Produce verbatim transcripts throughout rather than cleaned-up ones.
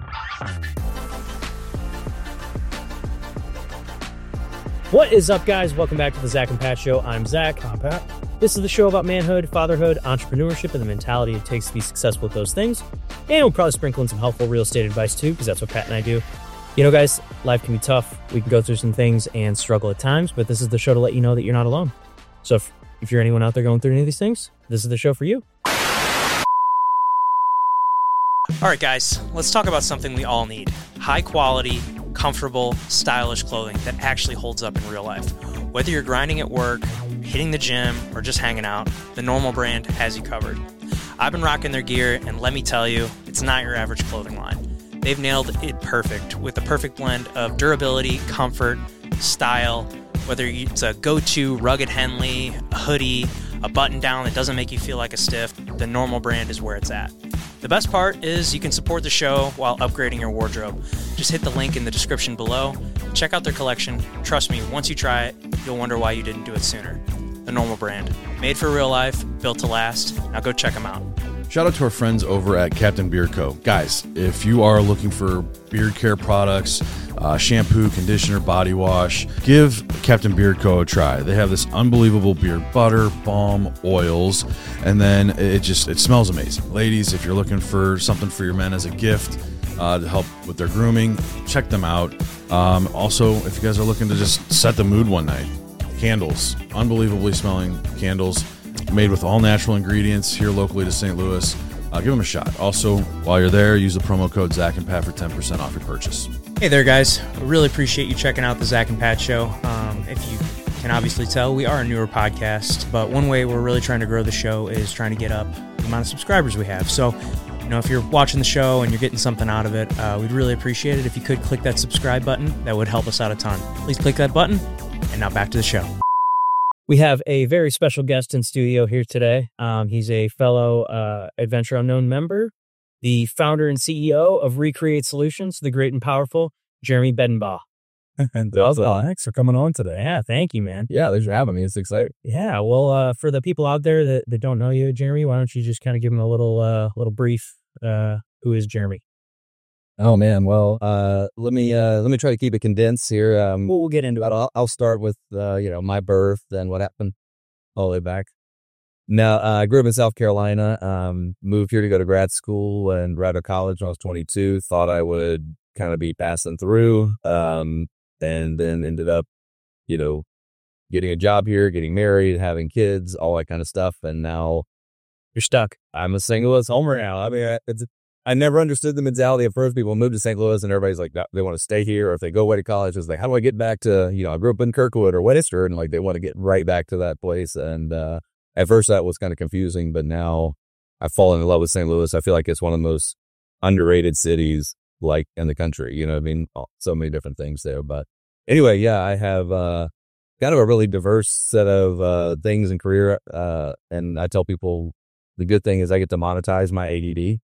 What is up, guys? Welcome back to the Zach and Pat Show. I'm Zach. I'm Pat. This is the show about manhood, fatherhood, entrepreneurship, and the mentality it takes to be successful with those things. And we'll probably sprinkle in some helpful real estate advice too, because that's what Pat and I do. You know, guys, life can be tough. We can go through some things and struggle at times, but this is the show to let you know that you're not alone. So if, if you're anyone out there going through any of these things, this is the show for you. All right, guys, let's talk about something we all need. High quality, comfortable, stylish clothing that actually holds up in real life. Whether you're grinding at work, hitting the gym, or just hanging out, the Normal brand has you covered. I've been rocking their gear, and let me tell you, it's not your average clothing line. They've nailed it perfect with the perfect blend of durability, comfort, style. Whether it's a go-to rugged Henley, a hoodie, a button-down that doesn't make you feel like a stiff, the Normal brand is where it's at. The best part is you can support the show while upgrading your wardrobe. Just hit the link in the description below. Check out their collection. Trust me, once you try it, you'll wonder why you didn't do it sooner. The Normal brand. Made for real life, built to last. Now go check them out. Shout out to our friends over at Captain Beard Co. Guys, if you are looking for beard care products, uh, shampoo, conditioner, body wash, give Captain Beard Co. a try. They have this unbelievable beard butter, balm, oils, and then it just it smells amazing. Ladies, if you're looking for something for your men as a gift uh, to help with their grooming, check them out. Um, also, if you guys are looking to just set the mood one night, candles, unbelievably smelling candles, made with all natural ingredients here locally to Saint Louis. Uh, give them a shot. Also, while you're there, use the promo code Zach and Pat for ten percent off your purchase. Hey there, guys. I really appreciate you checking out the Zach and Pat Show. Um, if you can obviously tell, we are a newer podcast, but one way we're really trying to grow the show is trying to get up the amount of subscribers we have. So, you know, if you're watching the show and you're getting something out of it, uh, we'd really appreciate it if you could click that subscribe button. That would help us out a ton. Please click that button, and now back to the show. We have a very special guest in studio here today. Um, he's a fellow uh, Adventure Unknown member, the founder and C E O of Recreate Solutions, the great and powerful Jeremy Bedenbaugh. And uh, thanks for coming on today. Yeah, thank you, man. Yeah, thanks for having me. It's exciting. Yeah, well, uh, for the people out there that, that don't know you, Jeremy, why don't you just kind of give them a little uh, little brief? Uh, who is Jeremy? Oh man, well, uh, let me uh, let me try to keep it condensed here. Um, We'll, we'll get into it. but I'll, I'll start with uh, you know my birth, then what happened all the way back. Now, uh, I grew up in South Carolina. Um, moved here to go to grad school and right out of college when I was twenty-two. Thought I would kind of be passing through, um, and then ended up, you know, getting a job here, getting married, having kids, all that kind of stuff. And now You're stuck. I'm a Saint Louis homer now. I mean, I- it's I never understood the mentality at first. People move to Saint Louis and everybody's like, they want to stay here. Or if they go away to college, it's like, how do I get back to, you know, I grew up in Kirkwood or Western, and like they want to get right back to that place. And uh, at first that was kind of confusing, but now I've fallen in love with Saint Louis. I feel like it's one of the most underrated cities like in the country. You know what I mean? So many different things there. But anyway, yeah, I have uh, kind of a really diverse set of uh, things in career. Uh, and I tell people the good thing is I get to monetize my A D D.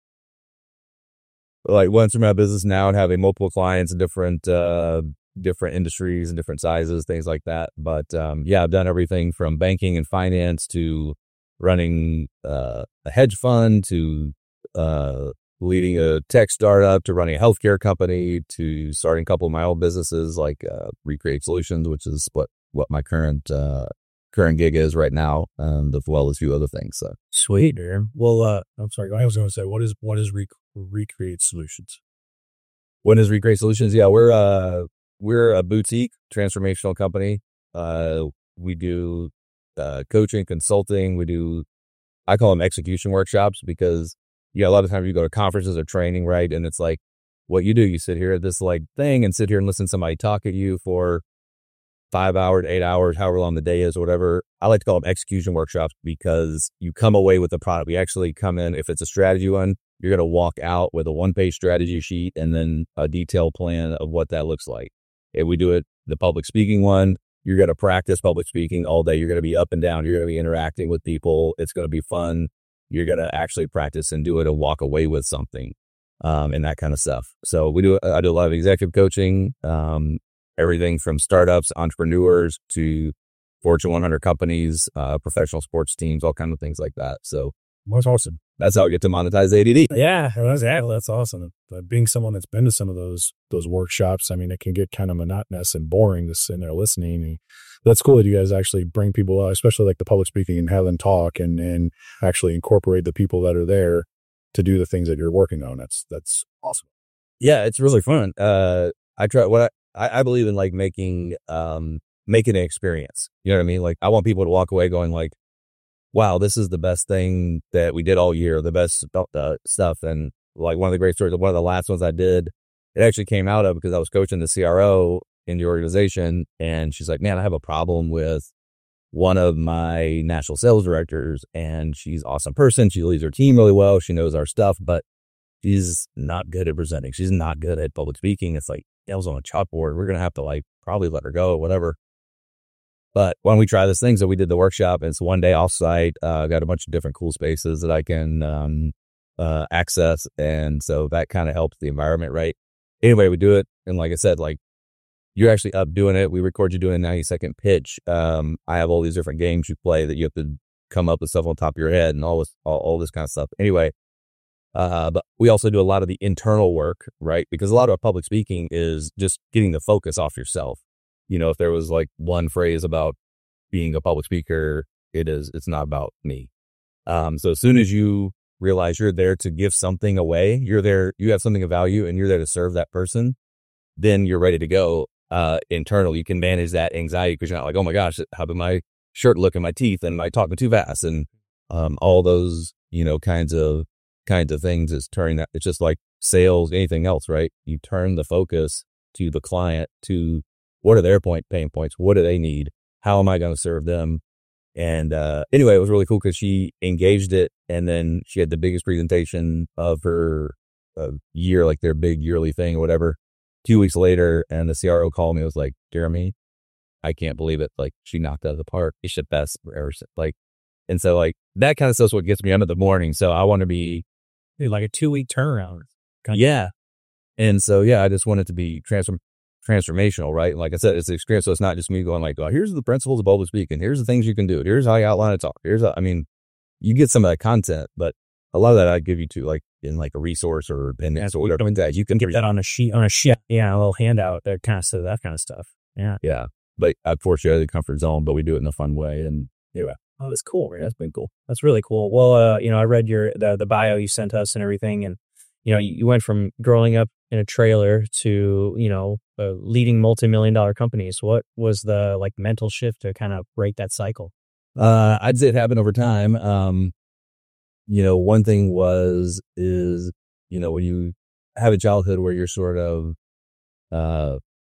Like once through my business now and having multiple clients in different uh different industries and different sizes, things like that. But um yeah, I've done everything from banking and finance to running uh a hedge fund to uh leading a tech startup to running a healthcare company to starting a couple of my own businesses like uh Recreate Solutions, which is what what my current uh current gig is right now, and as well as a few other things. So Sweet. Well, uh, I'm sorry. I was going to say, what is what is Rec- Recreate Solutions? when is Recreate Solutions? Yeah, we're uh we're a boutique transformational company. Uh, we do uh, coaching, consulting. We do, I call them execution workshops because yeah, a lot of times you go to conferences or training, right? And it's like what you do, you sit here at this like thing and sit here and listen to somebody talk at you for five hours, eight hours, however long the day is or whatever. I like to call them execution workshops because you come away with the product. We actually come in, if it's a strategy one, you're going to walk out with a one-page strategy sheet and then a detailed plan of what that looks like. If we do it, the public speaking one, you're going to practice public speaking all day. You're going to be up and down. You're going to be interacting with people. It's going to be fun. You're going to actually practice and do it and walk away with something, um, and that kind of stuff. So we do, I do a lot of executive coaching, um, everything from startups, entrepreneurs to Fortune one hundred companies, uh, professional sports teams, all kinds of things like that. So That's awesome. that's how we get to monetize A D D. Yeah, well, that's, yeah, that's awesome. Uh, being someone that's been to some of those those workshops, I mean, it can get kind of monotonous and boring to sit there listening. And that's cool that you guys actually bring people out, especially like the public speaking, and have them talk and and actually incorporate the people that are there to do the things that you're working on. That's that's awesome. Yeah, it's really fun. Uh, I try what I, I believe in, like making um making an experience. You know what I mean? Like I want people to walk away going like, wow, this is the best thing that we did all year, the best uh, stuff. And like one of the great stories, one of the last ones I did, it actually came out of because I was coaching the C R O in the organization. And she's like, man, I have a problem with one of my national sales directors, and she's an awesome person. She leads her team really well. She knows our stuff, but she's not good at presenting. She's not good at public speaking. It's like nails on a chalkboard. We're going to have to like probably let her go or whatever. But why don't we try this thing? So we did the workshop. It's one day offsite. Uh, got a bunch of different cool spaces that I can um, uh, access. And so that kind of helps the environment, right? Anyway, we do it. And like I said, like you're actually up doing it. We record you doing a ninety second pitch. Um, I have all these different games you play that you have to come up with stuff on top of your head and all this, all, all this kind of stuff. Anyway, uh, but we also do a lot of the internal work, right? Because a lot of public speaking is just getting the focus off yourself. You know, if there was like one phrase about being a public speaker, it is, it's not about me. Um, so as soon as you realize you're there to give something away, you're there, you have something of value and you're there to serve that person, then you're ready to go. Uh, internal, you can manage that anxiety because you're not like, oh my gosh, how did my shirt look in my teeth and am I talking too fast? And, um, all those, you know, kinds of, kinds of things is turning that. It's just like sales, anything else, right? You turn the focus to the client, to what are their point pain points? What do they need? How am I going to serve them? And, uh, anyway, it was really cool because she engaged it. And then she had the biggest presentation of her uh, year, like their big yearly thing or whatever. Two weeks later, and the C R O called me. It was like, Jeremy, I can't believe it. Like, she knocked out of the park. It's the best ever. Like, and so like that kind of stuff's what gets me up in the morning. So I want to be like a two week turnaround. Yeah. And so, yeah, I just want it to be transform transformational, right? Like I said, it's an experience. So it's not just me going like, oh, here's the principles of public speaking. Here's the things you can do. Here's how you outline a talk. Here's, how, I mean, you get some of that content, but a lot of that I give you to like in like a resource or and yeah, so whatever that you can give that on a sheet on a sheet. Yeah, a little handout, that kind of stuff, that kind of stuff. Yeah, yeah. But I'd force you out of the comfort zone, but we do it in a fun way. And anyway, oh, that's cool. Man. That's been cool. That's really cool. Well, uh, you know, I read your the the bio you sent us and everything, and you know, you, you went from growing up in a trailer to you know uh, leading multi-million dollar companies. What was the like mental shift to kind of break that cycle? Uh, I'd say it happened over time. Um, you know, one thing was, is, you know, when you have a childhood where you're sort of, uh,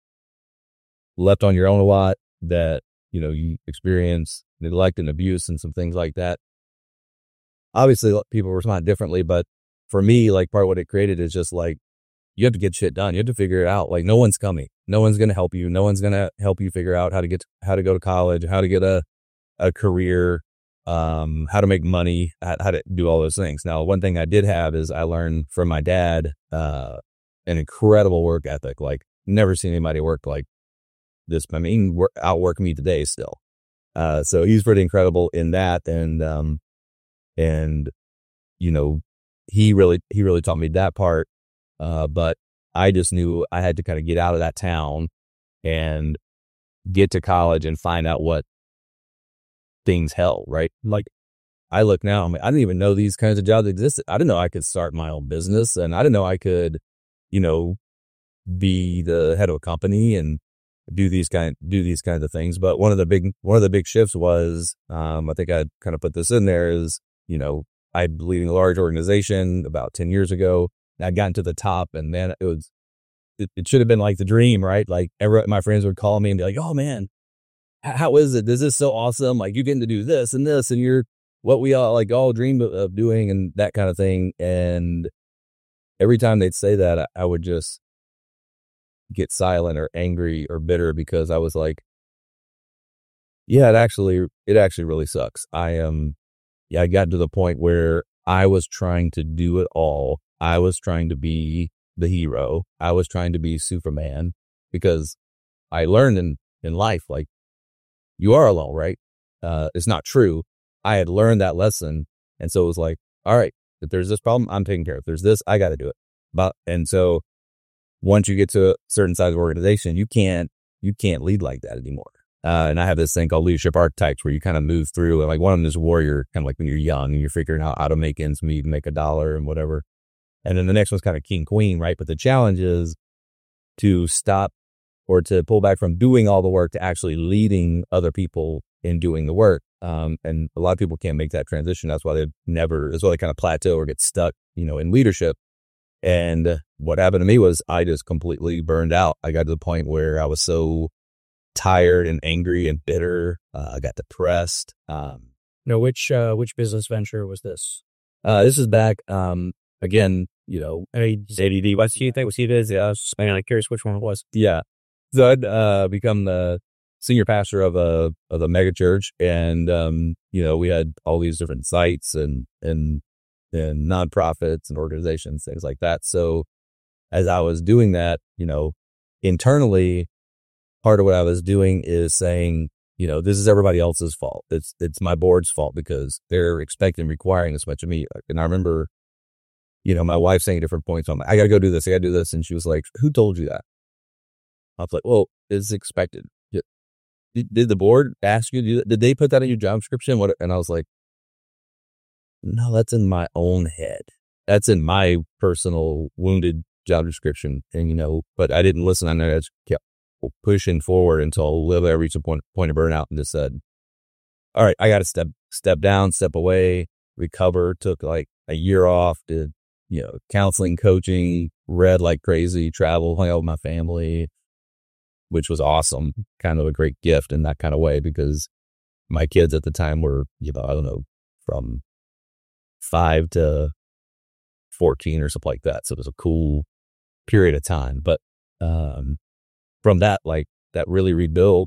left on your own a lot, that, you know, you experience neglect and abuse and some things like that. Obviously people respond differently, but for me, like part of what it created is just like, you have to get shit done. You have to figure it out. Like no one's coming. No one's going to help you. No one's going to help you figure out how to get, how to go to college, how to get a, a career, um, how to make money, how, how to do all those things. Now, one thing I did have is I learned from my dad, uh, an incredible work ethic. Like never seen anybody work like this. I mean, work, outwork me today still. Uh, so he's pretty incredible in that. And, um, and, you know, he really, he really taught me that part. Uh, but I just knew I had to kind of get out of that town and get to college and find out what things held, right? Like I look now, I mean, I didn't even know these kinds of jobs existed. I didn't know I could start my own business, and I didn't know I could, you know, be the head of a company and do these kind do these kinds of things. But one of the big one of the big shifts was, um, I think I kind of put this in there, is, you know, I'm leading a large organization about ten years ago. And I'd gotten to the top, and then it was it, it should have been like the dream, right? Like every, my friends would call me and be like, "Oh man, how is it? This is so awesome. Like you getting to do this and this, and you're what we all like all dreamed of, of doing," and that kind of thing. And every time they'd say that, I, I would just get silent or angry or bitter, because I was like, yeah, it actually, it actually really sucks. I am, um, yeah, I got to the point where I was trying to do it all. I was trying to be the hero. I was trying to be Superman, because I learned in, in life, like, you are alone, right? Uh, it's not true. I had learned that lesson. And so it was like, all right, If there's this problem, I'm taking care of it. If there's this, I got to do it. But, and so once you get to a certain size of organization, you can't, you can't lead like that anymore. Uh, and I have this thing called leadership archetypes where you kind of move through, and like one of them is warrior, kind of like when you're young and you're figuring out how to make ends meet and make a dollar and whatever. And then the next one's kind of king queen, right? But the challenge is to stop or to pull back from doing all the work to actually leading other people in doing the work. Um, and a lot of people can't make that transition. That's why they never, that's why they kind of plateau or get stuck, you know, in leadership. And what happened to me was I just completely burned out. I got to the point where I was so tired and angry and bitter. Uh, I got depressed. Um, No, which uh, which business venture was this? uh, this is back, um, again, you know, I mean, A D D. What do you think? What it is? Yeah, I was just kind of curious which one it was. yeah. So I'd uh, become the senior pastor of a of a mega church, and um, you know, we had all these different sites and and and nonprofits and organizations, things like that. So as I was doing that, you know, internally, part of what I was doing is saying, you know, this is everybody else's fault. It's it's my board's fault because they're expecting, requiring this much of me. And I remember, you know, my wife saying at different points, I'm like, I got to go do this. I got to do this. And she was like, who told you that? I was like, well, it's expected. Did, did the board ask you? Did they put that in your job description? What? And I was like, no, that's in my own head. That's in my personal wounded job description. And, you know, but I didn't listen. I know I just kept pushing forward until literally I reached a point, point of burnout and just said, all right, I got to step, step down, step away, recover. Took like a year off, did, you know, counseling, coaching, read like crazy, travel, hung out with my family, which was awesome. Kind of a great gift in that kind of way because my kids at the time were, you know, I don't know, from five to fourteen or something like that. So it was a cool period of time. But um, from that, like that really rebuilt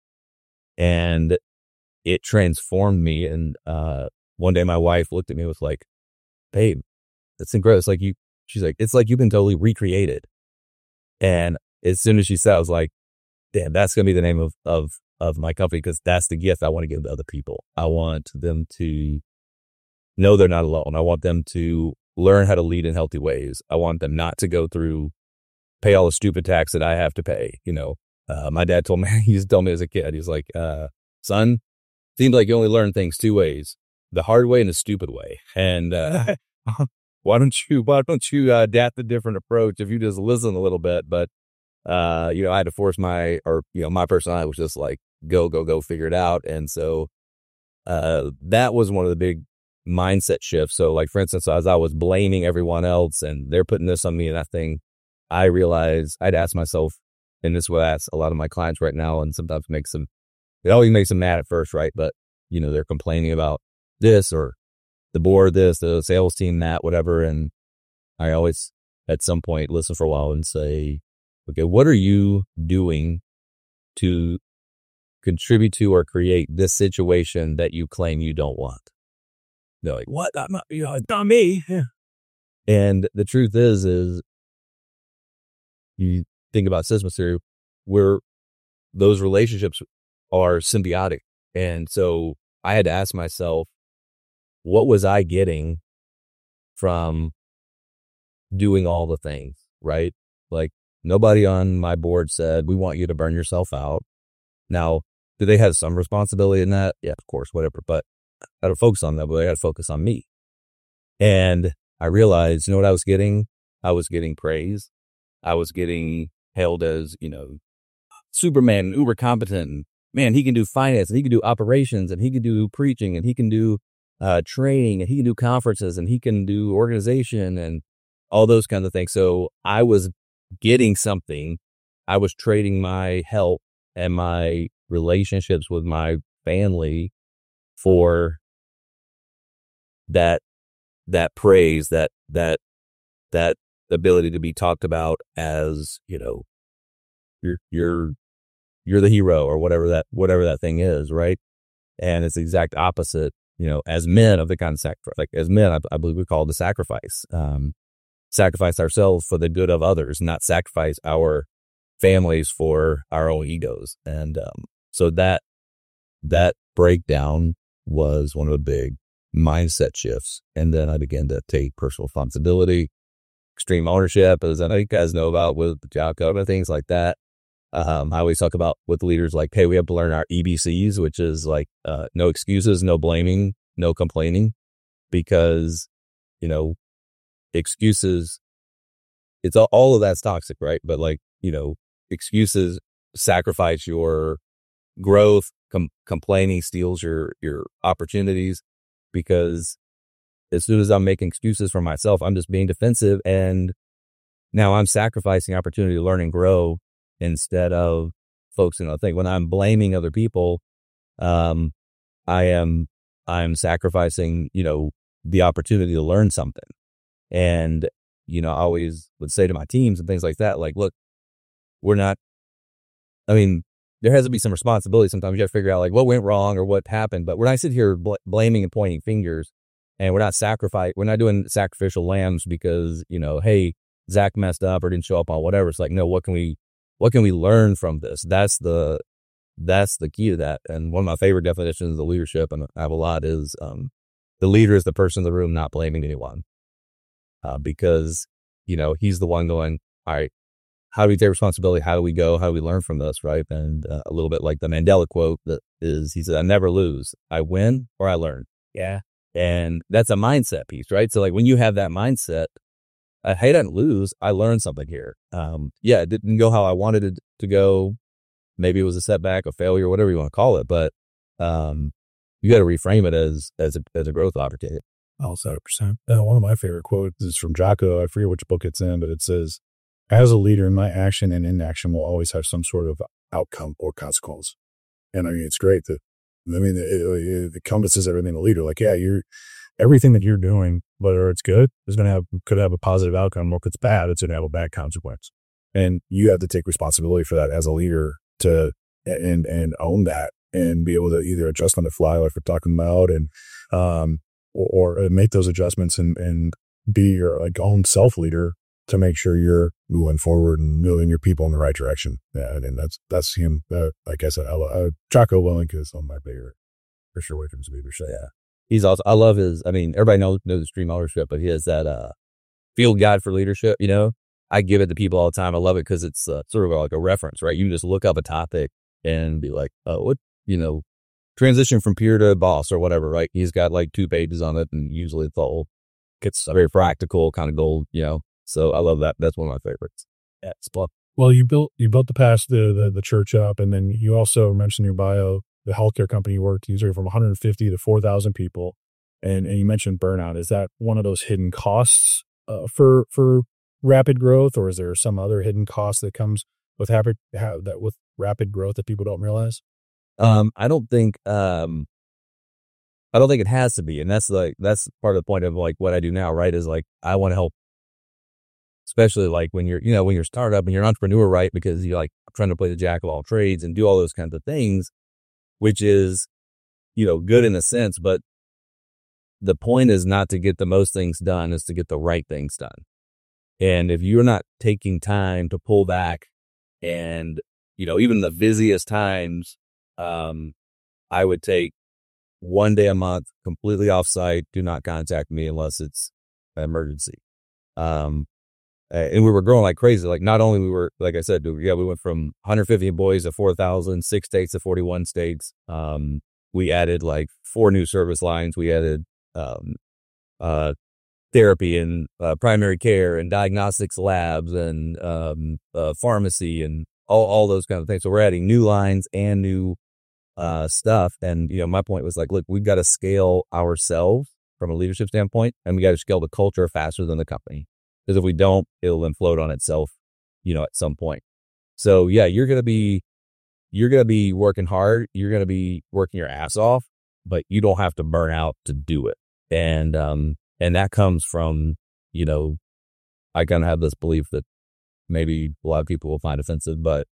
and it transformed me. And uh, one day my wife looked at me and was like, babe, that's incredible. It's like you, she's like, it's like you've been totally recreated. And as soon as she said, I was like, damn, that's going to be the name of, of, of my company because that's the gift I want to give to other people. I want them to know they're not alone. I want them to learn how to lead in healthy ways. I want them not to go through, pay all the stupid tax that I have to pay. You know, uh, my dad told me, he used to tell me as a kid, he's like, uh, son, seems like you only learn things two ways, the hard way and the stupid way. And, uh, why don't you, why don't you uh, adapt a different approach if you just listen a little bit? But, uh, you know, I had to force my, or, you know, my personality was just like, go, go, go, figure it out. And so, uh, that was one of the big mindset shifts. So like, for instance, as I was blaming everyone else and they're putting this on me and that thing, I realized I'd ask myself, and this is what I ask a lot of my clients right now, and sometimes makes them, it always makes them mad at first, right? But, you know, they're complaining about this or the board, this, the sales team, that, whatever. And I always, at some point, listen for a while and say, okay, what are you doing to contribute to or create this situation that you claim you don't want? They're like, what? I'm not, you know, it's not me. Yeah. And the truth is, is you think about systems theory, where those relationships are symbiotic. And so I had to ask myself, what was I getting from doing all the things, right? Like nobody on my board said, we want you to burn yourself out. Now, do they have some responsibility in that? Yeah, of course, whatever. But I had to focus on that, but I had to focus on me. And I realized, you know what I was getting? I was getting praise. I was getting hailed as, you know, Superman, uber competent. And man, he can do finance and he can do operations and he can do preaching and he can do uh, training and he can do conferences and he can do organization and all those kinds of things. So I was getting something. I was trading my health and my relationships with my family for that, that praise, that, that, that ability to be talked about as, you know, you're, you're, you're the hero or whatever that, whatever that thing is. Right. And it's the exact opposite, you know, as men of the kind of sacrifice, like as men, I, I believe we call it the sacrifice, um, sacrifice ourselves for the good of others, not sacrifice our families for our own egos. And, um, so that, that breakdown was one of the big, mindset shifts. And then I began to take personal responsibility, extreme ownership, as I know you guys know about with Jocko and things like that. Um, I always talk about with leaders, like, hey, we have to learn our E B Cs, which is like, uh, no excuses, no blaming, no complaining, because, you know, excuses, it's all, all of that's toxic, right? But like, you know, excuses sacrifice your growth, com- complaining steals your, your opportunities, because as soon as I'm making excuses for myself, I'm just being defensive, and now I'm sacrificing opportunity to learn and grow instead of focusing on things. When I'm blaming other people, um, I am, I'm sacrificing, you know, the opportunity to learn something. And, you know, I always would say to my teams and things like that, like, look, we're not, I mean, there has to be some responsibility. Sometimes you have to figure out like what went wrong or what happened, but we're not sitting here bl- blaming and pointing fingers, and we're not sacrifice. We're not doing sacrificial lambs because, you know, hey, Zach messed up or didn't show up on whatever. It's like, no, what can we, what can we learn from this? That's the, that's the key to that. And one of my favorite definitions of leadership, and I have a lot, is um, the leader is the person in the room not blaming anyone, uh, because, you know, he's the one going, all right, how do we take responsibility? How do we go? How do we learn from this? Right. And uh, a little bit like the Mandela quote that is, he said, I never lose. I win or I learn. Yeah. And that's a mindset piece, right? So like when you have that mindset, I hate I didn't lose. I learned something here. Um, yeah, it didn't go how I wanted it to go. Maybe it was a setback, a failure, whatever you want to call it. But um, you got to reframe it as, as a, as a growth opportunity. Oh, seven percent. Uh, one of my favorite quotes is from Jocko. I forget which book it's in, but it says, as a leader, my action and inaction will always have some sort of outcome or consequence. And I mean, it's great that, I mean, it, it, it encompasses everything a leader. Like, yeah, you're, everything that you're doing, whether it's good, is going to have, could have a positive outcome, or if it's bad, it's going to have a bad consequence. And you have to take responsibility for that as a leader to, and, and own that and be able to either adjust on the fly, like we're talking about, and, um, or, or make those adjustments and, and be your like own self leader to make sure you're moving forward and moving your people in the right direction. Yeah, and, and that's that's him. Uh, like I said, I, I, Jocko Willink is one of my favorite, for sure, when it comes to leadership. Yeah, he's also. I love his. I mean, everybody knows knows extreme ownership, but he has that uh, field guide for leadership. You know, I give it to people all the time. I love it because it's uh, sort of like a reference, right? You can just look up a topic and be like, oh, what, you know, transition from peer to boss or whatever, right? He's got like two pages on it, and usually it's all gets very practical kind of gold, you know. So I love that. That's one of my favorites. Yeah, it's fun. Well, you built you built the past the, the the church up, and then you also mentioned in your bio the healthcare company you worked. You were from one hundred fifty to four thousand people, and and you mentioned burnout. Is that one of those hidden costs uh, for for rapid growth, or is there some other hidden cost that comes with rapid that with rapid growth that people don't realize? Um, I don't think um, I don't think it has to be, and that's like that's part of the point of like what I do now, right? Is like I want to help. Especially like when you're, you know, when you're a startup and you're an entrepreneur, right? Because you're like trying to play the jack of all trades and do all those kinds of things, which is, you know, good in a sense. But the point is not to get the most things done, is to get the right things done. And if you're not taking time to pull back and, you know, even the busiest times, um, I would take one day a month completely offsite. Do not contact me unless it's an emergency. Um, Uh, and we were growing like crazy. Like not only we were, like I said, yeah, we went from one hundred fifty employees to four thousand, six states to forty-one states. Um, we added like four new service lines. We added um, uh, therapy and uh, primary care and diagnostics labs and um, uh, pharmacy and all, all those kind of things. So we're adding new lines and new uh, stuff. And, you know, my point was like, look, we've got to scale ourselves from a leadership standpoint, and we got to scale the culture faster than the company. Because if we don't, it'll implode on itself, you know, at some point. So yeah, you're going to be, you're going to be working hard. You're going to be working your ass off, but you don't have to burn out to do it. And, um, and that comes from, you know, I kind of have this belief that maybe a lot of people will find offensive, but,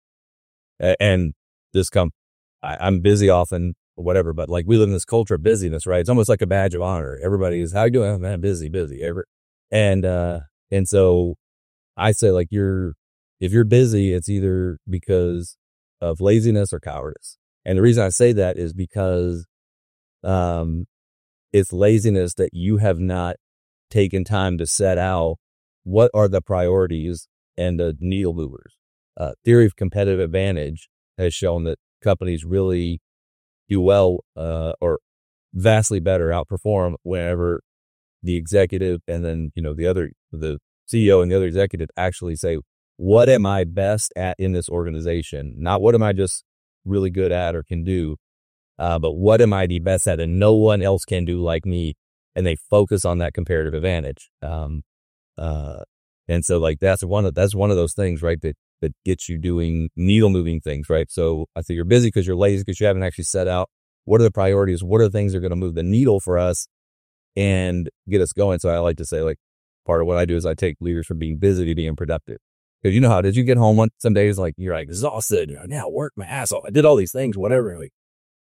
and this come, I, I'm busy often or whatever, but like we live in this culture of busyness, right? It's almost like a badge of honor. Everybody is, how you doing? Oh, man, busy, busy. Every, And, uh, and so I say like you're, if you're busy, it's either because of laziness or cowardice. And the reason I say that is because, um, it's laziness that you have not taken time to set out what are the priorities and the needle movers. Uh, theory of competitive advantage has shown that companies really do well uh, or vastly better outperform whenever the executive and then, you know, the other, the C E O and the other executive actually say, what am I best at in this organization? Not what am I just really good at or can do, uh, but what am I the best at and no one else can do like me? And they focus on that comparative advantage. Um, uh, and so like, that's one of, that's one of those things, right? That, that gets you doing needle moving things, right? So I think you're busy because you're lazy because you haven't actually set out what are the priorities, what are the things that are going to move the needle for us and get us going. So I like to say, like, part of what I do is I take leaders from being busy to being productive. Because you know how, did you get home one, some days, like, you're like exhausted, you know, now work my ass off. I did all these things, whatever. Like,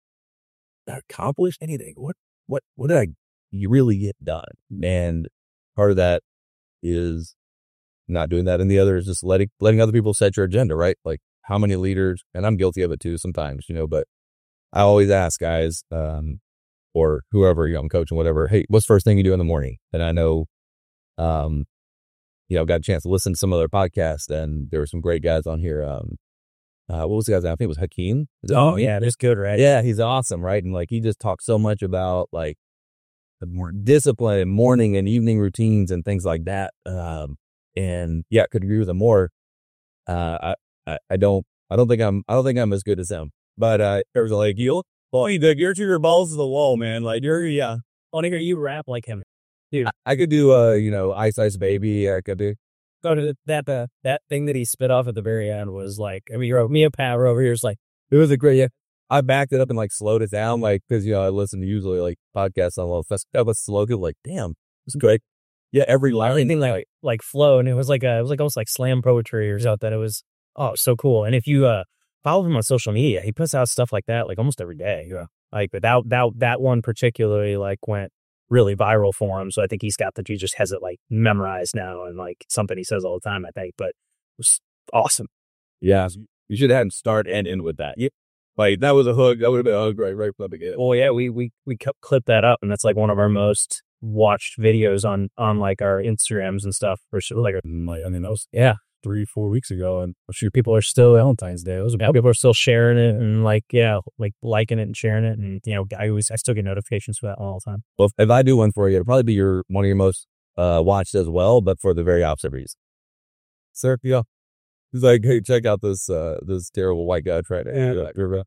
I accomplished anything. What, what, what did I you really get done? And part of that is not doing that. And the other is just letting, letting other people set your agenda, right? Like, how many leaders, and I'm guilty of it too sometimes, you know, but I always ask guys, um, or whoever, you know, I'm coaching, whatever, hey, what's the first thing you do in the morning? And I know, um, you know, got a chance to listen to some of their podcasts, and there were some great guys on here. Um, uh, what was the guy's name? I think it was Hakeem. Oh, yeah, that's good, right? Yeah, he's awesome, right? And like, he just talks so much about like the more discipline, morning and evening routines and things like that. Um, and yeah, I could agree with him more. Uh, I, I, I don't, I don't think I'm, I don't think I'm as good as him. But uh, there was like, you, well, you're to your balls to the wall, man. Like, you're, yeah. I want to hear you rap like him, dude. I, I could do, uh, you know, Ice Ice Baby. I could do. Go to the, that uh, that thing that he spit off at the very end was like, I mean, you're, me and Pat were over here. It's like, it was a great, yeah. I backed it up and like slowed it down, like, because, you know, I listen to usually like podcasts on a little festival, but slow, like, damn, it's great. Yeah, every line. Anything like, like flow. And it was like, a, it was like almost like slam poetry or something. It was, oh, so cool. And if you uh, follow him on social media, he puts out stuff like that like almost every day. Yeah. Like, but that, that, that one particularly like went really viral for him. So I think he's got that, he just has it like memorized now and like something he says all the time, I think, but it was awesome. Yeah. You should have had him start and end with that. Yep. Like, that was a hook. That would have been a hook right, right from the beginning. Well, yeah, we, we, we clipped that up, and that's like one of our most watched videos on, on like our Instagrams and stuff. For sure. Like, like, I mean, that was yeah, three, four weeks ago, and I'm sure people are still Valentine's Day. Those yeah, people are still sharing it and like, yeah, like liking it and sharing it. And, you know, I always, I still get notifications for that all the time. Well, if, if I do one for you, it'll probably be your, one of your most uh, watched as well, but for the very opposite reason. Sir, yeah. He's like, hey, check out this, uh, this terrible white guy trying to, yeah.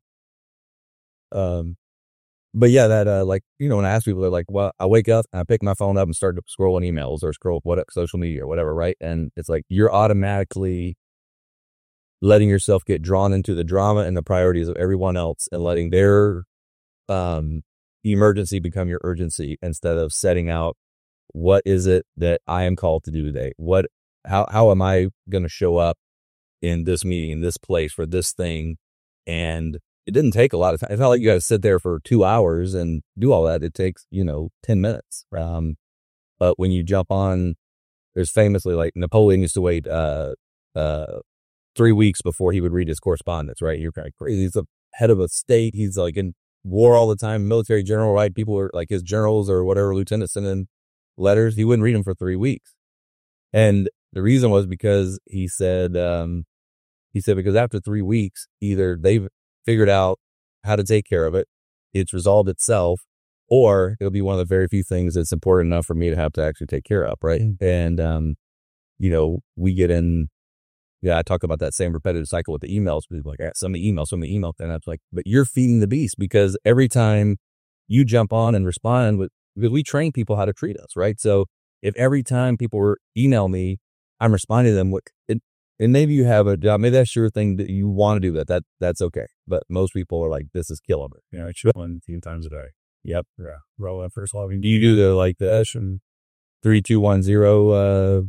Um, but yeah, that, uh, like, you know, when I ask people, they're like, well, I wake up and I pick my phone up and start scrolling emails or scroll what social media or whatever. Right. And it's like, you're automatically letting yourself get drawn into the drama and the priorities of everyone else and letting their, um, emergency become your urgency instead of setting out, what is it that I am called to do today? What, how, how am I going to show up in this meeting, in this place for this thing? And it didn't take a lot of time. It's not like you got to sit there for two hours and do all that. It takes, you know, ten minutes. Um, but when you jump on, there's famously like Napoleon used to wait, uh, uh, three weeks before he would read his correspondence, right? You're kind of crazy. He's the head of a state. He's like in war all the time, military general, right? People are like his generals or whatever, lieutenants sending letters. He wouldn't read them for three weeks. And the reason was because he said, um, he said, because after three weeks, either they've figured out how to take care of it, it's resolved itself, or it'll be one of the very few things that's important enough for me to have to actually take care of, right? Mm-hmm. And, um, you know, we get in, yeah, I talk about that same repetitive cycle with the emails. People like, ah, some of the emails, some of the emails. And I was like, but you're feeding the beast, because every time you jump on and respond with, because we train people how to treat us, right? So if every time people were email me, I'm responding to them with it. And maybe you have a job, maybe that's your thing that you want to do that, that that's okay. But most people are like, this is killing me. Yeah, I should one team times a day. Yep. Yeah. Roll that first log. Do you do the like the Ash and three, two, one, zero uh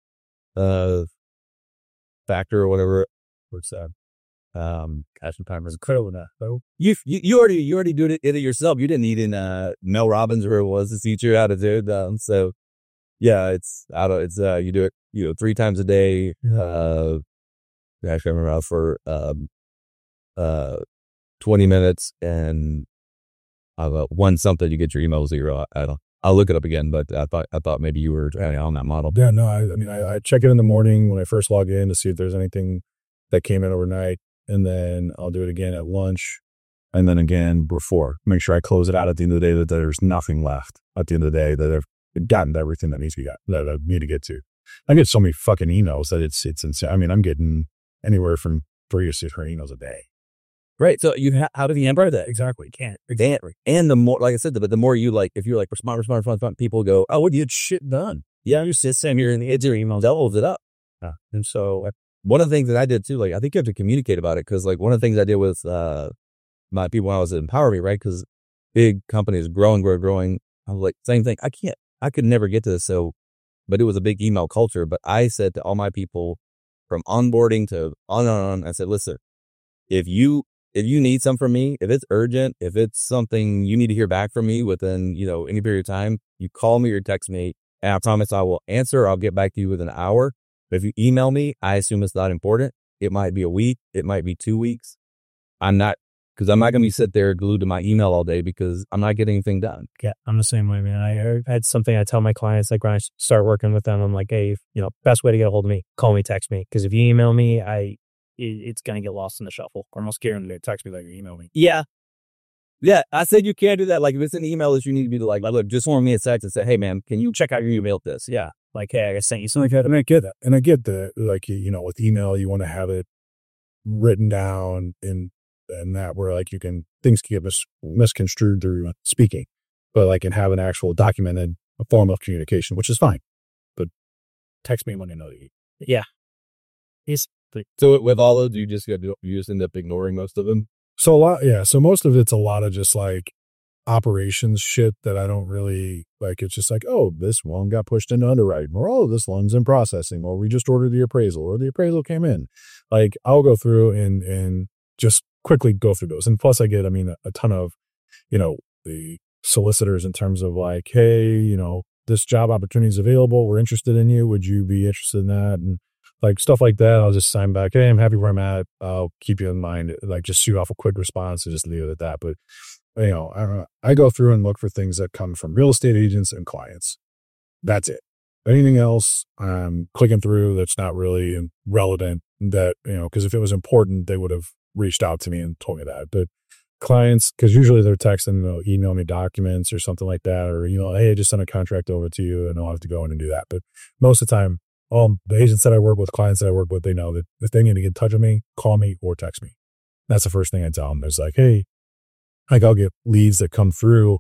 uh factor or whatever? What's that? Um Cash and Timer is incredible enough. So you you you already you already did it, it yourself. You didn't need in uh Mel Robbins or whoever it was to teach you how to do it. Um, so yeah, it's out of it's uh you do it, you know, three times a day. Uh actually I remember for um uh twenty minutes, and uh, one something, you get your email zero. I, I don't, I'll look it up again, but I thought, I thought maybe you were on that model. Yeah, no, I, I mean, I, I check it in the morning when I first log in to see if there's anything that came in overnight. And then I'll do it again at lunch. And then again before, make sure I close it out at the end of the day, that there's nothing left at the end of the day, that I've gotten everything that needs to be got, that I need to get to. I get so many fucking emails that it's, it's insane. I mean, I'm getting anywhere from three to six emails a day. Right. So you, ha- how do you embrace that? Exactly. Can't. Exactly. And the more, like I said, but the more you like, if you're like, respond, respond, respond, respond, people go, oh, well, you had shit done. Yeah. You just send here and it's your email, doubles it up. Yeah. And so one of the things that I did too, like, I think you have to communicate about it. Cause like one of the things I did with, uh, my people when I was at Empower Me, right? Cause big companies growing, growing, growing. I was like, same thing. I can't, I could never get to this. So, but it was a big email culture. But I said to all my people from onboarding to on and on, I said, listen, if you, if you need something from me, if it's urgent, if it's something you need to hear back from me within, you know, any period of time, you call me or text me and I promise I will answer. I'll get back to you within an hour. But if you email me, I assume it's not important. It might be a week. It might be two weeks. I'm not, because I'm not going to be sit there glued to my email all day because I'm not getting anything done. Yeah, I'm the same way, man. I had something I tell my clients, like when I start working with them, I'm like, hey, you know, best way to get a hold of me, call me, text me. Because if you email me, I it, it's going to get lost in the shuffle. Or almost guaranteed they text me like you email me. Yeah. Yeah, I said you can't do that. Like if it's an email, that you need to be like, look, just want me a text and say, hey, man, can you check out your email with this? Yeah. Like, hey, I sent you something. Like, and I get that. And I get that, like, you know, with email, you want to have it written down in and that where like you can, things can get mis- misconstrued through speaking, but like and have an actual documented form of communication, which is fine. But text me when you know that you. Yeah. It's, so with all those, you just got to, you just end up ignoring most of them. So a lot, yeah. So most of it's a lot of just like operations shit that I don't really like. It's just like, oh, this one got pushed into underwriting, or oh, this one's in processing, or we just ordered the appraisal, or the appraisal came in. Like I'll go through and and just quickly go through those. And plus I get, I mean, a, a ton of, you know, the solicitors in terms of like, hey, you know, this job opportunity is available. We're interested in you. Would you be interested in that? And like stuff like that. I'll just sign back. Hey, I'm happy where I'm at. I'll keep you in mind. Like just shoot off a quick response and just leave it at that. But you know, I, I go through and look for things that come from real estate agents and clients. That's it. Anything else, I'm clicking through that's not really relevant. That, you know, because if it was important, they would have reached out to me and told me that. But clients, because usually they're texting, they'll email me documents or something like that, or, you know, hey, I just sent a contract over to you and I'll have to go in and do that. But most of the time, all the agents that I work with, clients that I work with, they know that if they need to get in touch with me, call me or text me. That's the first thing I tell them. There's like, hey, like I'll get leads that come through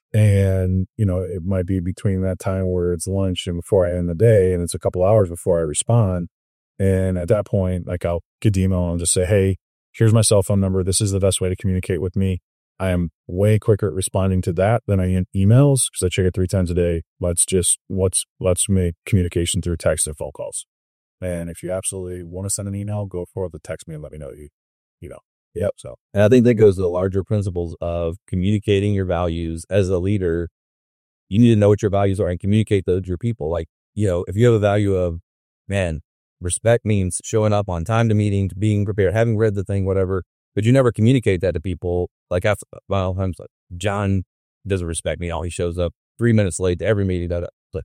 and, you know, it might be between that time where it's lunch and before I end the day, and it's a couple hours before I respond. And at that point, like I'll get the email and just say, hey, here's my cell phone number. This is the best way to communicate with me. I am way quicker at responding to that than I am emails because I check it three times a day. Let's just, let's, let's make communication through text and phone calls. And if you absolutely want to send an email, go for it. Text me and let me know you, you know. Yep. So, and I think that goes to the larger principles of communicating your values as a leader. You need to know what your values are and communicate those to your people. Like, you know, if you have a value of, man, respect means showing up on time to meetings, being prepared, having read the thing, whatever, but you never communicate that to people. Like, after, well, I'm like, John doesn't respect me. All he shows up three minutes late to every meeting. Da, da. But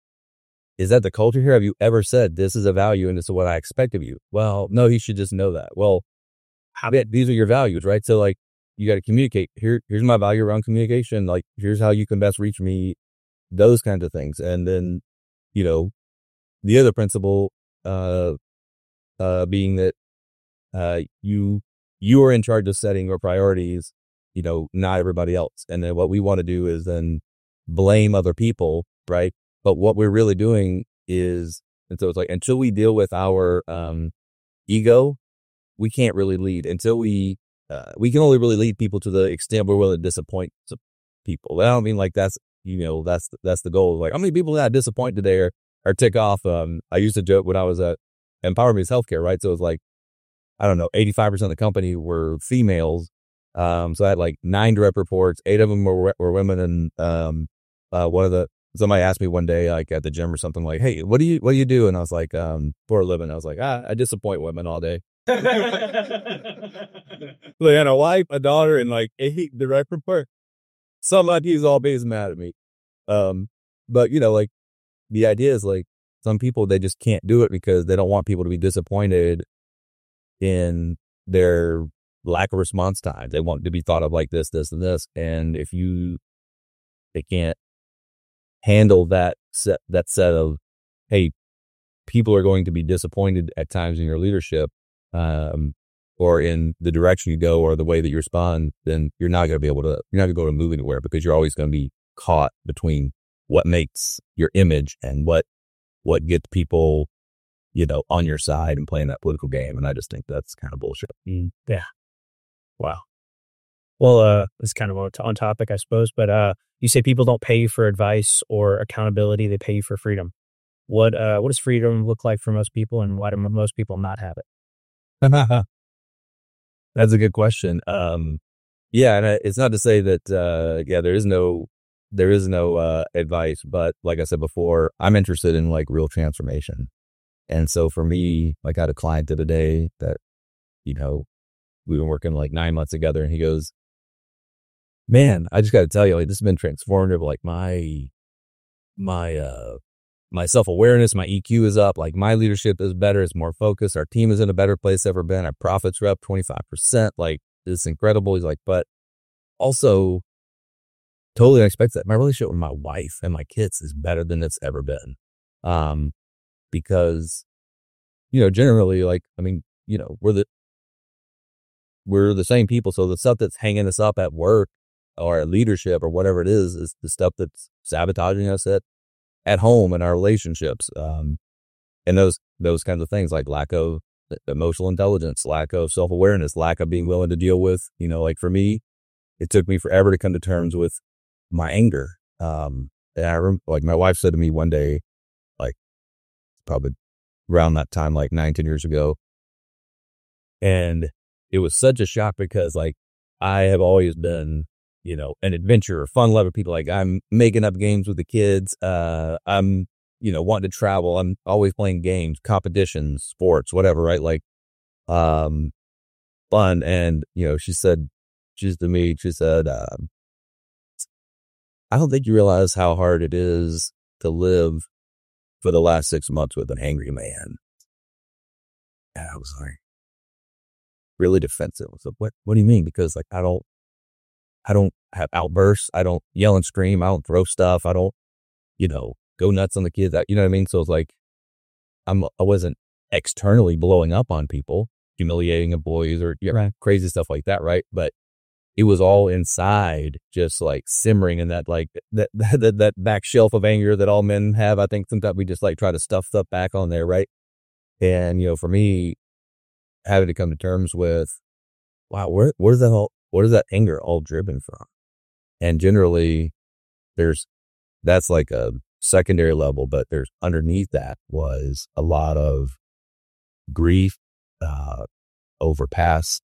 is that the culture here? Have you ever said this is a value and this is what I expect of you? Well, no, he should just know that. Well, how these are your values, right? So like, you got to communicate. Here, here's my value around communication. Like, here's how you can best reach me. Those kinds of things. And then, you know, the other principle, uh, uh, being that, uh, you, you are in charge of setting your priorities, you know, not everybody else. And then what we want to do is then blame other people, right? But what we're really doing is, and so it's like, until we deal with our, um, ego, we can't really lead until we, uh, we can only really lead people to the extent we're willing to disappoint people. I don't mean like that's, you know, that's, that's the goal. Like, how many people that I disappoint today or, or tick off? Um, I used to joke when I was at Empower Me's Healthcare, right? So it was like, I don't know, eighty-five percent of the company were females. Um, so I had like nine direct reports, eight of them were, were women. And, um, uh, one of the, somebody asked me one day, like at the gym or something, like, hey, what do you, what do you do? And I was like, um, for a living, I was like, ah, I disappoint women all day. Like, I had a wife, a daughter, and like eight direct report. some I Ps always mad at me. Um, but you know, like the idea is like some people, they just can't do it because they don't want people to be disappointed in their lack of response time. They want to be thought of like this, this, and this. And if you, they can't handle that set, that set of, hey, people are going to be disappointed at times in your leadership, um, or in the direction you go or the way that you respond, then you're not going to be able to, you're not going to go to move anywhere because you're always going to be caught between what makes your image and what, what gets people, you know, on your side and playing that political game. And I just think that's kind of bullshit. Mm, yeah. Wow. Well, uh, it's kind of on topic, I suppose, but uh, you say people don't pay you for advice or accountability; they pay you for freedom. What uh, what does freedom look like for most people, and why do most people not have it? That's a good question. Um, yeah, and it's not to say that uh, yeah, there is no there is no uh, advice, but like I said before, I'm interested in like real transformation, and so for me, like I had a client the other day that, you know, we've been working like nine months together, and he goes, man, I just got to tell you, like, this has been transformative. Like my, my, uh, my self-awareness, my E Q is up. Like my leadership is better. It's more focused. Our team is in a better place ever been. Our profits are up twenty-five percent. Like it's incredible. He's like, but also totally unexpected that my relationship with my wife and my kids is better than it's ever been. Um, because, you know, generally, like, I mean, you know, we're the, we're the same people. So the stuff that's hanging us up at work or at leadership or whatever it is, is the stuff that's sabotaging us at, at home and our relationships. Um, and those, those kinds of things like lack of emotional intelligence, lack of self-awareness, lack of being willing to deal with, you know, like for me, it took me forever to come to terms with my anger. Um, and I remember, like my wife said to me one day, like probably around that time, like nine, ten years ago. And it was such a shock because like I have always been, you know, an adventurer, fun lover, people. Like I'm making up games with the kids. Uh, I'm, you know, wanting to travel. I'm always playing games, competitions, sports, whatever, right? Like, um, fun. And, you know, she said, she's to me, she said, um, I don't think you realize how hard it is to live for the last six months with an angry man. And I was like, really defensive. So what, what do you mean? Because like, I don't, I don't have outbursts. I don't yell and scream. I don't throw stuff. I don't, you know, go nuts on the kids. You know what I mean? So it's like, I'm, I wasn't externally blowing up on people, humiliating employees or you know, right. crazy stuff like that. Right. But it was all inside, just like simmering in that, like that, that, that back shelf of anger that all men have. I think sometimes we just like try to stuff stuff back on there. Right. And, you know, for me, having to come to terms with, wow, where, where's that all, what is that anger all driven from? And generally there's, that's like a secondary level, but there's underneath that was a lot of grief, uh, over past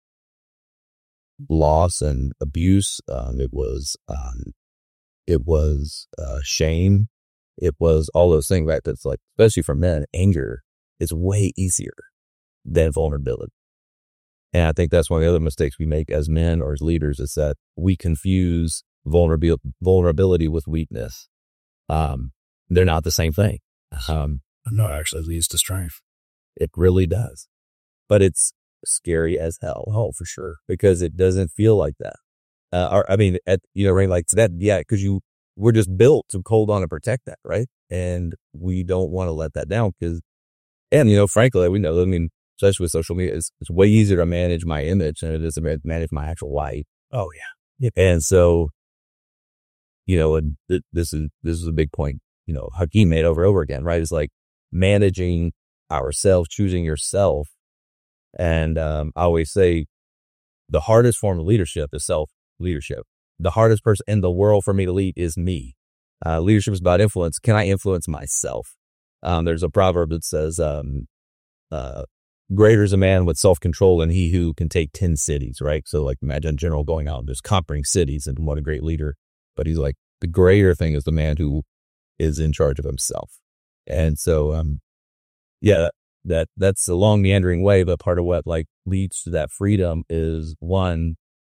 loss and abuse. Um, it was, um, it was, uh, shame. It was all those things, right? That's like, especially for men, anger is way easier than vulnerability. And I think that's one of the other mistakes we make as men or as leaders is that we confuse vulnerability, vulnerability with weakness. Um, they're not the same thing. Um, no, it actually leads to strength. It really does, but it's scary as hell. Oh, for sure. Because it doesn't feel like that. Uh, or, I mean, at, you know, right. Like that. Yeah. Cause you, we're just built to hold on and protect that. Right. And we don't want to let that down because, and, you know, frankly, we know, I mean, especially with social media, it's, it's way easier to manage my image than it is to manage my actual life. Oh yeah. Yep. And so, you know, and th- this is, this is a big point, you know, Hakeem made over and over again, right? It's like managing ourselves, choosing yourself. And, um, I always say the hardest form of leadership is self leadership. The hardest person in the world for me to lead is me. Uh, leadership is about influence. Can I influence myself? Um, there's a proverb that says, um, uh, greater is a man with self-control than he who can take ten cities, right? So like imagine a general going out and just conquering cities and what a great leader. But he's like, the greater thing is the man who is in charge of himself. And so, um, yeah, that that's a long meandering way, but part of what like leads to that freedom is one,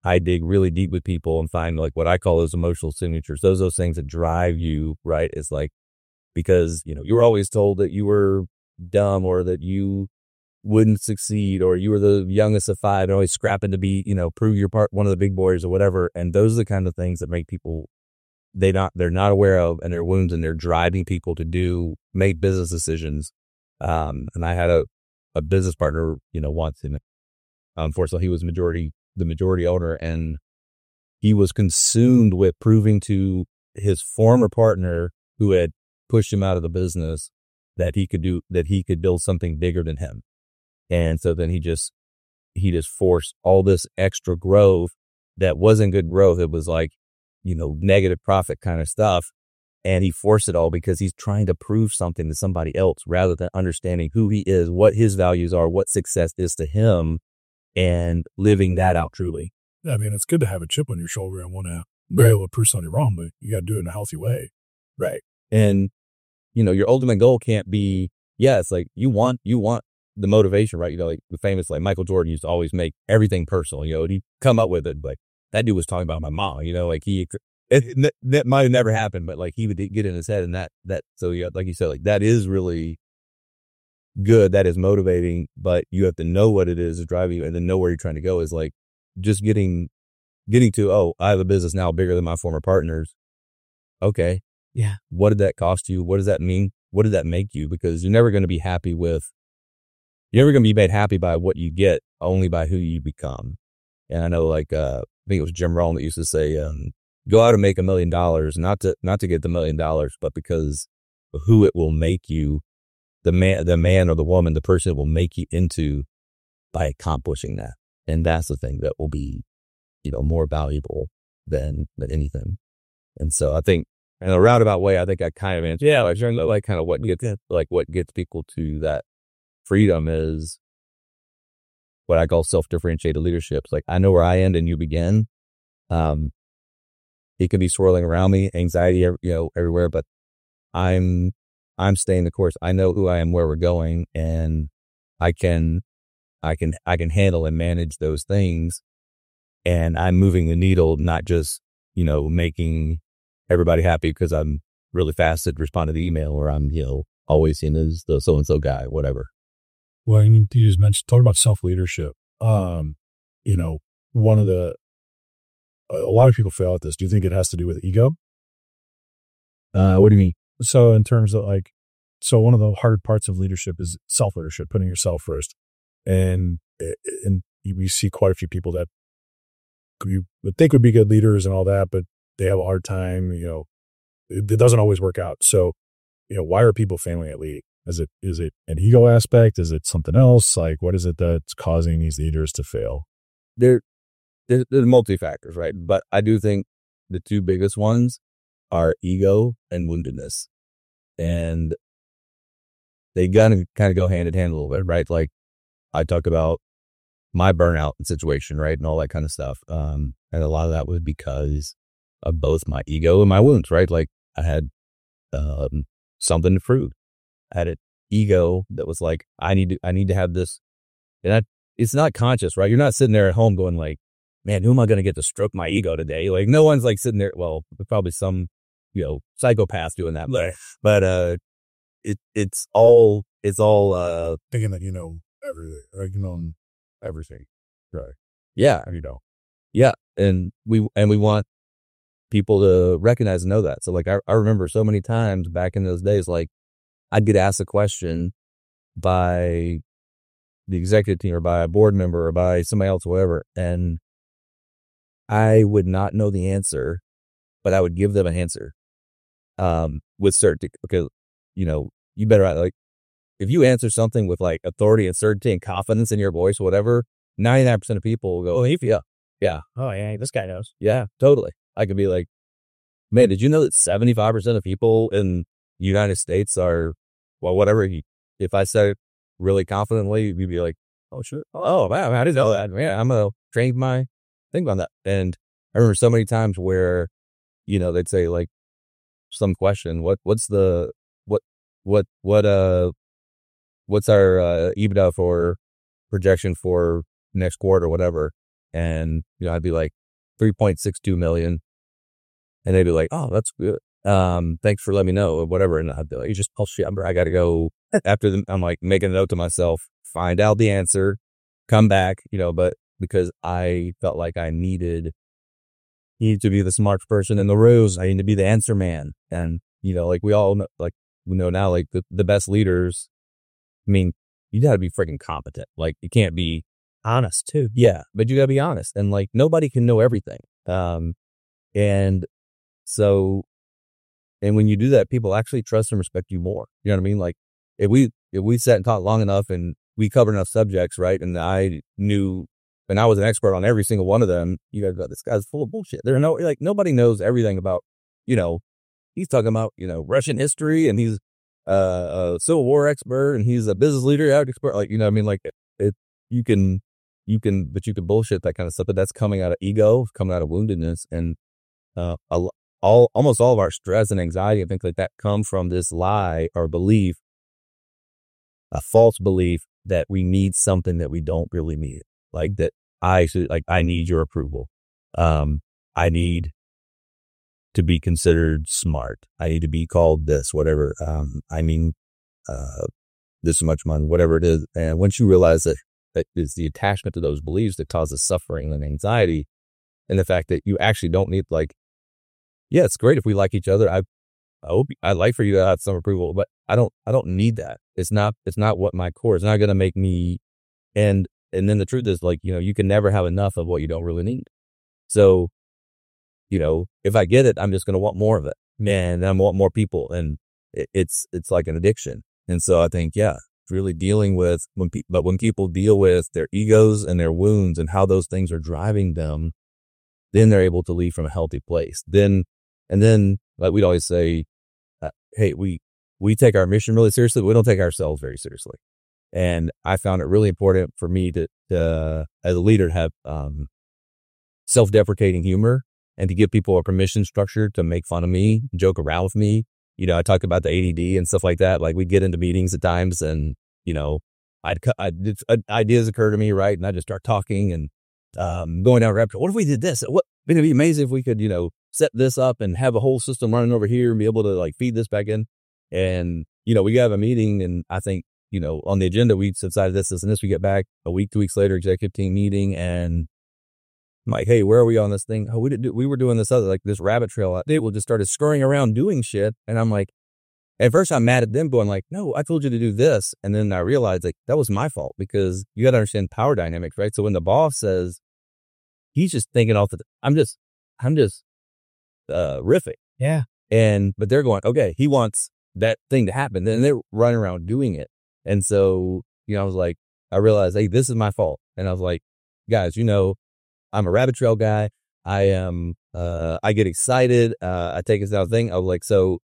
I dig really deep with people and find like what I call those emotional signatures. Those those things that drive you, right? It's like, because, you know, you were always told that you were dumb or that you wouldn't succeed or you were the youngest of five and always scrapping to be, you know, prove your part, one of the big boys or whatever. And those are the kind of things that make people, they not, they're not aware of, and their wounds, and they're driving people to do, make business decisions. Um, and I had a, a business partner, you know, once, and unfortunately he was majority, the majority owner, and he was consumed with proving to his former partner who had pushed him out of the business that he could do, that he could build something bigger than him. And so then he just, he just forced all this extra growth that wasn't good growth. It was like, you know, negative profit kind of stuff. And he forced it all because he's trying to prove something to somebody else rather than understanding who he is, what his values are, what success is to him, and living that out truly. Yeah, I mean, it's good to have a chip on your shoulder and want to be able to prove something wrong, but you got to do it in a healthy way. Right. And, you know, your ultimate goal can't be, yeah, it's like you want, you want the motivation, right? You know, like the famous, like Michael Jordan used to always make everything personal, you know, he'd come up with it. Like that dude was talking about my mom, you know, like he, it, that might have never happened, but like he would get in his head, and that, that, so yeah, like you said, like that is really good. That is motivating, but you have to know what it is to drive you and then know where you're trying to go. Is like just getting, getting to, oh, I have a business now bigger than my former partners. Okay. Yeah. What did that cost you? What does that mean? What did that make you? Because you're never going to be happy with, you're never going to be made happy by what you get, only by who you become. And I know, like, uh, I think it was Jim Rohn that used to say, um, go out and make a million dollars, not to, not to get the million dollars, but because of who it will make you, the man, the man or the woman, the person it will make you into by accomplishing that. And that's the thing that will be, you know, more valuable than, than anything. And so I think, in a roundabout way, I think I kind of answered. Yeah, like, like kind of what gets, like what gets people to that freedom is what I call self-differentiated leadership. It's like, I know where I end and you begin. Um, it can be swirling around me, anxiety, you know, everywhere, but I'm, I'm staying the course. I know who I am, where we're going, and I can, I can, I can handle and manage those things. And I'm moving the needle, not just, you know, making everybody happy because I'm really fast at responding to the email, or I'm, you know, always seen as the so-and-so guy, whatever. Well, you just mentioned, talking about self-leadership. Um, you know, one of the, a lot of people fail at this. Do you think it has to do with ego? Uh, what do you mean? So in terms of like, so one of the hard parts of leadership is self-leadership, putting yourself first. And, and we see quite a few people that you would think would be good leaders and all that, but they have a hard time, you know, it, it doesn't always work out. So, you know, why are people failing at leading? Is it, is it an ego aspect? Is it something else? Like, what is it that's causing these leaders to fail? There, there, there's multi-factors, right? But I do think the two biggest ones are ego and woundedness. And they gotta kind of go hand in hand a little bit, right? Like I talk about my burnout situation, right? And all that kind of stuff. Um, and a lot of that was because of both my ego and my wounds, right? Like I had, um, something to prove. I had an ego that was like, I need to, I need to have this. And I, it's not conscious, right? You're not sitting there at home going like, man, who am I going to get to stroke my ego today? Like no one's like sitting there. Well, probably some, you know, psychopath doing that, but, but, uh, it, it's all, it's all, uh, thinking that, you know, everything, like, you know, everything. Right. Yeah. You know, yeah. And we, and we want people to recognize and know that. So like, I, I remember so many times back in those days, like I'd get asked a question by the executive team or by a board member or by somebody else, or whatever. And I would not know the answer, but I would give them an answer, um, with certainty, because, you know, you better like, if you answer something with like authority and certainty and confidence in your voice or whatever, ninety-nine percent of people will go, oh, yeah, yeah. Oh, yeah, this guy knows. Yeah, totally. I could be like, man, did you know that seventy-five percent of people in the United States are, well, whatever. If I said it really confidently, you'd be like, oh, sure. Oh, wow, I didn't know that. Yeah, I'm going to train my thing on that. And I remember so many times where, you know, they'd say like some question, what, what's the, what, what, what, uh, what's our uh, EBITDA for projection for next quarter or whatever? And, you know, I'd be like, three point six two million. And they'd be like, oh, that's good. Um, thanks for letting me know or whatever. And I'd be like, you just, oh shit, I got to go after them. I'm like making a note to myself, find out the answer, come back, you know, but because I felt like I needed, needed to be the smart person in the room. I need to be the answer man. And, you know, like we all know, like we know now, like the, the best leaders, I mean, you got to be freaking competent. Like you can't be honest too. Yeah. But you got to be honest. And like nobody can know everything. Um, and so, and when you do that, people actually trust and respect you more. You know what I mean? Like if we, if we sat and talked long enough and we covered enough subjects, right? And I knew, and I was an expert on every single one of them. You guys go, this guy's full of bullshit. There are no, like nobody knows everything about, you know, he's talking about, you know, Russian history and he's uh, a Civil War expert and he's a business leader expert. Like, you know what I mean? Like it, it, you can, you can, but you can bullshit that kind of stuff, but that's coming out of ego, coming out of woundedness. And, uh, a, all, almost all of our stress and anxiety and things like that come from this lie or belief, a false belief that we need something that we don't really need. Like that I should, like, I need your approval. Um, I need to be considered smart. I need to be called this, whatever. Um, I mean, uh, this much money, whatever it is. And once you realize that, that it's the attachment to those beliefs that causes suffering and anxiety, and the fact that you actually don't need, like, yeah, it's great if we like each other. I, I hope I'd like for you to have some approval, but I don't, I don't need that. It's not, it's not what my core is. It's not going to make me. And, and then the truth is, like, you know, you can never have enough of what you don't really need. So, you know, if I get it, I'm just going to want more of it, and I want more people. And it, it's, it's like an addiction. And so I think, yeah, really dealing with when people, but when people deal with their egos and their wounds and how those things are driving them, then they're able to lead from a healthy place. Then, and then, like we'd always say, uh, hey, we, we take our mission really seriously, but we don't take ourselves very seriously. And I found it really important for me to, to as a leader, to have um, self-deprecating humor and to give people a permission structure to make fun of me, joke around with me. You know, I talk about the A D D and stuff like that. Like we get into meetings at times and, you know, I'd, I'd ideas occur to me, right? And I just start talking and um, going down a rabbit trail. What if we did this? What, it'd be amazing if we could, you know, set this up and have a whole system running over here and be able to like feed this back in. And, you know, we have a meeting and I think, you know, on the agenda, we decided this, this, and this. We get back a week, two weeks later, executive team meeting, and I'm like, hey, where are we on this thing? Oh, we did do, we were doing this other, like this rabbit trail. They will just started scurrying around doing shit. And I'm like, at first I'm mad at them going like, no, I told you to do this. And then I realized like that was my fault because you got to understand power dynamics, right? So when the boss says, he's just thinking off the, I'm just, I'm just, uh, riffing. Yeah. And, but they're going, okay, he wants that thing to happen. Then they're running around doing it. And so, you know, I was like, I realized, hey, this is my fault. And I was like, guys, you know, I'm a rabbit trail guy. I am, uh, I get excited. Uh, I take this down thing. I was like, so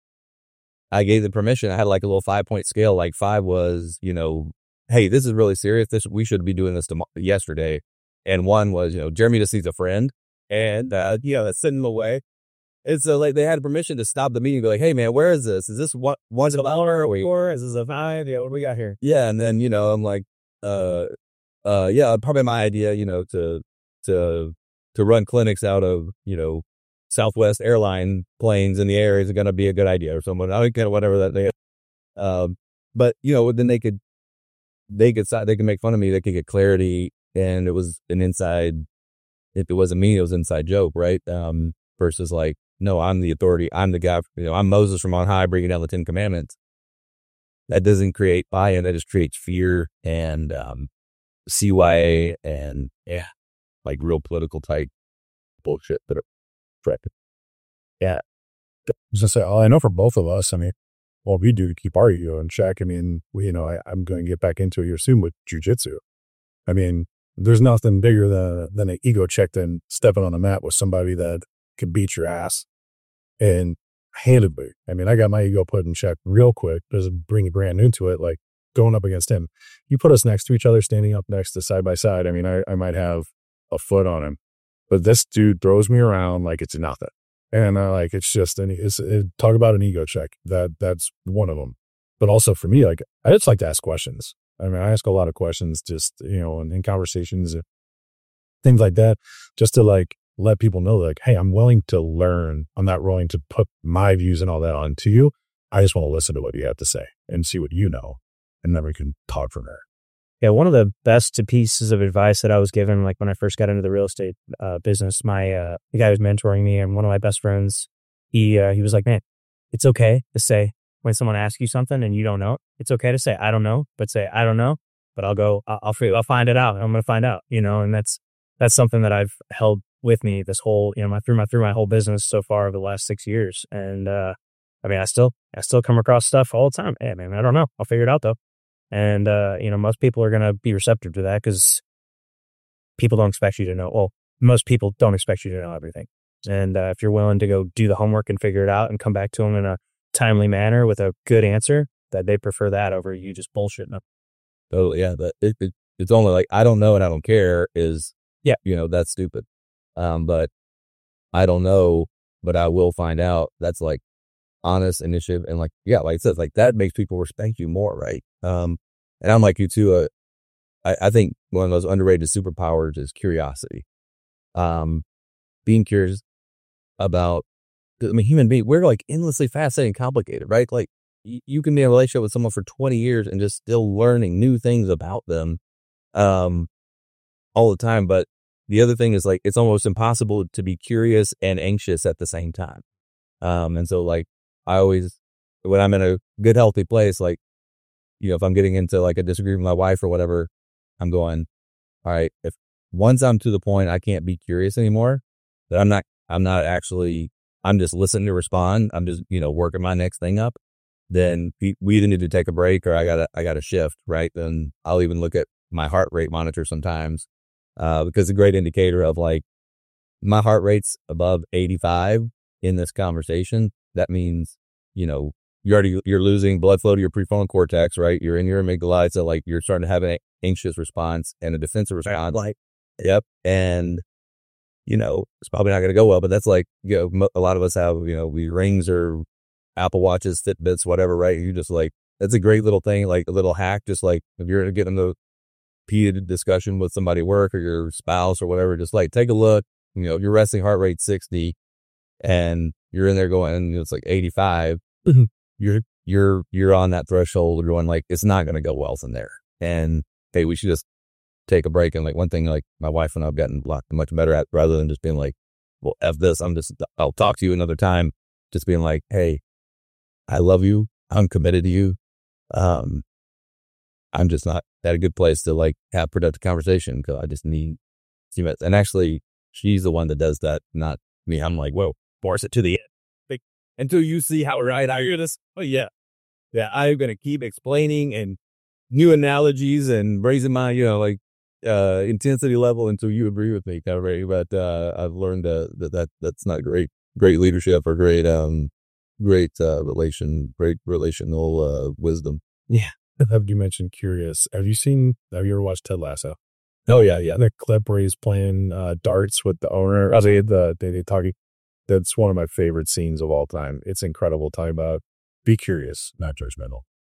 I gave the permission. I had like a little five point scale. Like five was, you know, hey, this is really serious. This, we should be doing this tomorrow, yesterday. And one was, you know, Jeremy just needs a friend. And, uh, you know, send him away. And so like they had permission to stop the meeting and be like, hey man, where is this? Is this one, one's an hour or four? Is this a five? Yeah, what do we got here? Yeah. And then, you know, I'm like, uh, uh, yeah, probably my idea, you know, to, to, to run clinics out of, you know, Southwest airline planes in the air is going to be a good idea or something. I don't care, whatever that they, um, but you know, then they could, they could, they could make fun of me. They could get clarity. And it was an inside, if it wasn't me, it was an inside joke, right? Um, versus like, no, I'm the authority. I'm the guy, you know, I'm Moses from on high bringing down the Ten Commandments. That doesn't create buy-in. That just creates fear and um, C Y A and, yeah, like real political type bullshit that are threatened. Yeah. I was going to say, I know for both of us, I mean, what we do to keep our ego in check, I mean, we, you know, I, I'm going to get back into it here soon with jujitsu. I mean, there's nothing bigger than, than an ego check than stepping on a mat with somebody that could beat your ass. And handedly, I mean, I got my ego put in check real quick. Just bring brand new to it, like going up against him. You put us next to each other, standing up next to side by side. I mean, I, I might have a foot on him, but this dude throws me around like it's nothing. And uh, like, it's just, an, it's, it, talk about an ego check. That that's one of them. But also for me, like, I just like to ask questions. I mean, I ask a lot of questions just, you know, in, in conversations, things like that, just to like let people know like, hey, I'm willing to learn. I'm not willing to put my views and all that onto you. I just want to listen to what you have to say and see what you know. And then we can talk from there. Yeah, one of the best pieces of advice that I was given, like when I first got into the real estate uh, business, my uh, the guy who was mentoring me and one of my best friends, he uh, he was like, man, it's okay to say when someone asks you something and you don't know, it's okay to say I don't know, but say I don't know, but I'll go, I'll I'll, figure, I'll find it out. I'm going to find out, you know, and that's that's something that I've held with me this whole, you know, my through my through my whole business so far over the last six years, and uh, I mean, I still I still come across stuff all the time. Hey, man, I don't know, I'll figure it out though. And, uh, you know, most people are going to be receptive to that because people don't expect you to know. Well, most people don't expect you to know everything. And uh, if you're willing to go do the homework and figure it out and come back to them in a timely manner with a good answer, that they prefer that over you just bullshitting them. Totally. Yeah. But it, it, it's only like, I don't know and I don't care is, yeah, you know, that's stupid. Um, but I don't know, but I will find out. That's like honest initiative. And like, yeah, like it says, like that makes people respect you more. Right. Um, and I'm like you too. Uh, I, I think one of those underrated superpowers is curiosity. Um, being curious about, I mean, human being, we're like endlessly fascinating and complicated, right? Like y- you can be in a relationship with someone for twenty years and just still learning new things about them, um, all the time. But the other thing is like, it's almost impossible to be curious and anxious at the same time. Um, and so like, I always, when I'm in a good, healthy place, like, you know, if I'm getting into like a disagreement with my wife or whatever, I'm going, all right, if once I'm to the point I can't be curious anymore, that I'm not, I'm not actually, I'm just listening to respond. I'm just, you know, working my next thing up. Then we, we either need to take a break or I gotta, I gotta shift, right? Then I'll even look at my heart rate monitor sometimes, uh, because a great indicator of like my heart rate's above eighty-five in this conversation. That means, you know, you're already, you're losing blood flow to your prefrontal cortex, right? You're in your amygdala. So like you're starting to have an anxious response and a defensive response. Like, yep. And, you know, it's probably not going to go well, but that's like, you know, a lot of us have, you know, we rings or Apple Watches, Fitbits, whatever, right? You just like, that's a great little thing, like a little hack. Just like if you're getting the heated discussion with somebody at work or your spouse or whatever, just like take a look, you know, if your resting heart rate sixty and you're in there going, and it's like eighty-five, mm-hmm. you're, you're, you're on that threshold going like, it's not going to go well from there. And hey, we should just take a break. And like one thing, like my wife and I've gotten a lot much better at, rather than just being like, well, F this, I'm just, I'll talk to you another time. Just being like, hey, I love you. I'm committed to you. Um, I'm just not at a good place to like have productive conversation because I just need few minutes. And actually, she's the one that does that, not me. I'm like, whoa, force it to the end. Like, until you see how right I hear this. Oh, yeah. Yeah, I'm going to keep explaining and new analogies and raising my, you know, like, uh, intensity level until you agree with me. But uh, I've learned uh, that, that that's not great, great leadership or great, um, great uh, relation, great relational uh, wisdom. Yeah. Have you mentioned curious? Have you seen, have you ever watched Ted Lasso? Oh, yeah, yeah. The clip where he's playing uh, darts with the owner. I mean, the, they, they talking. That's one of my favorite scenes of all time. It's incredible talking about be curious, not judgmental.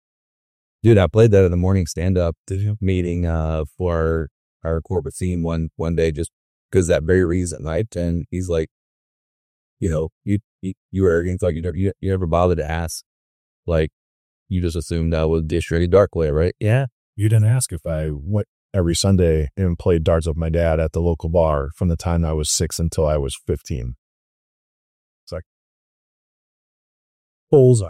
Dude, I played that in the morning stand-up meeting uh, for our, our corporate team one one day just because that very reason, right? And he's like, you know, you you, you were arrogant, like you never, you, you never bothered to ask. Like, you just assumed I was dish ready dark way, right? Yeah. You didn't ask if I went every Sunday and played darts with my dad at the local bar from the time I was six until I was fifteen. It's like bullseye.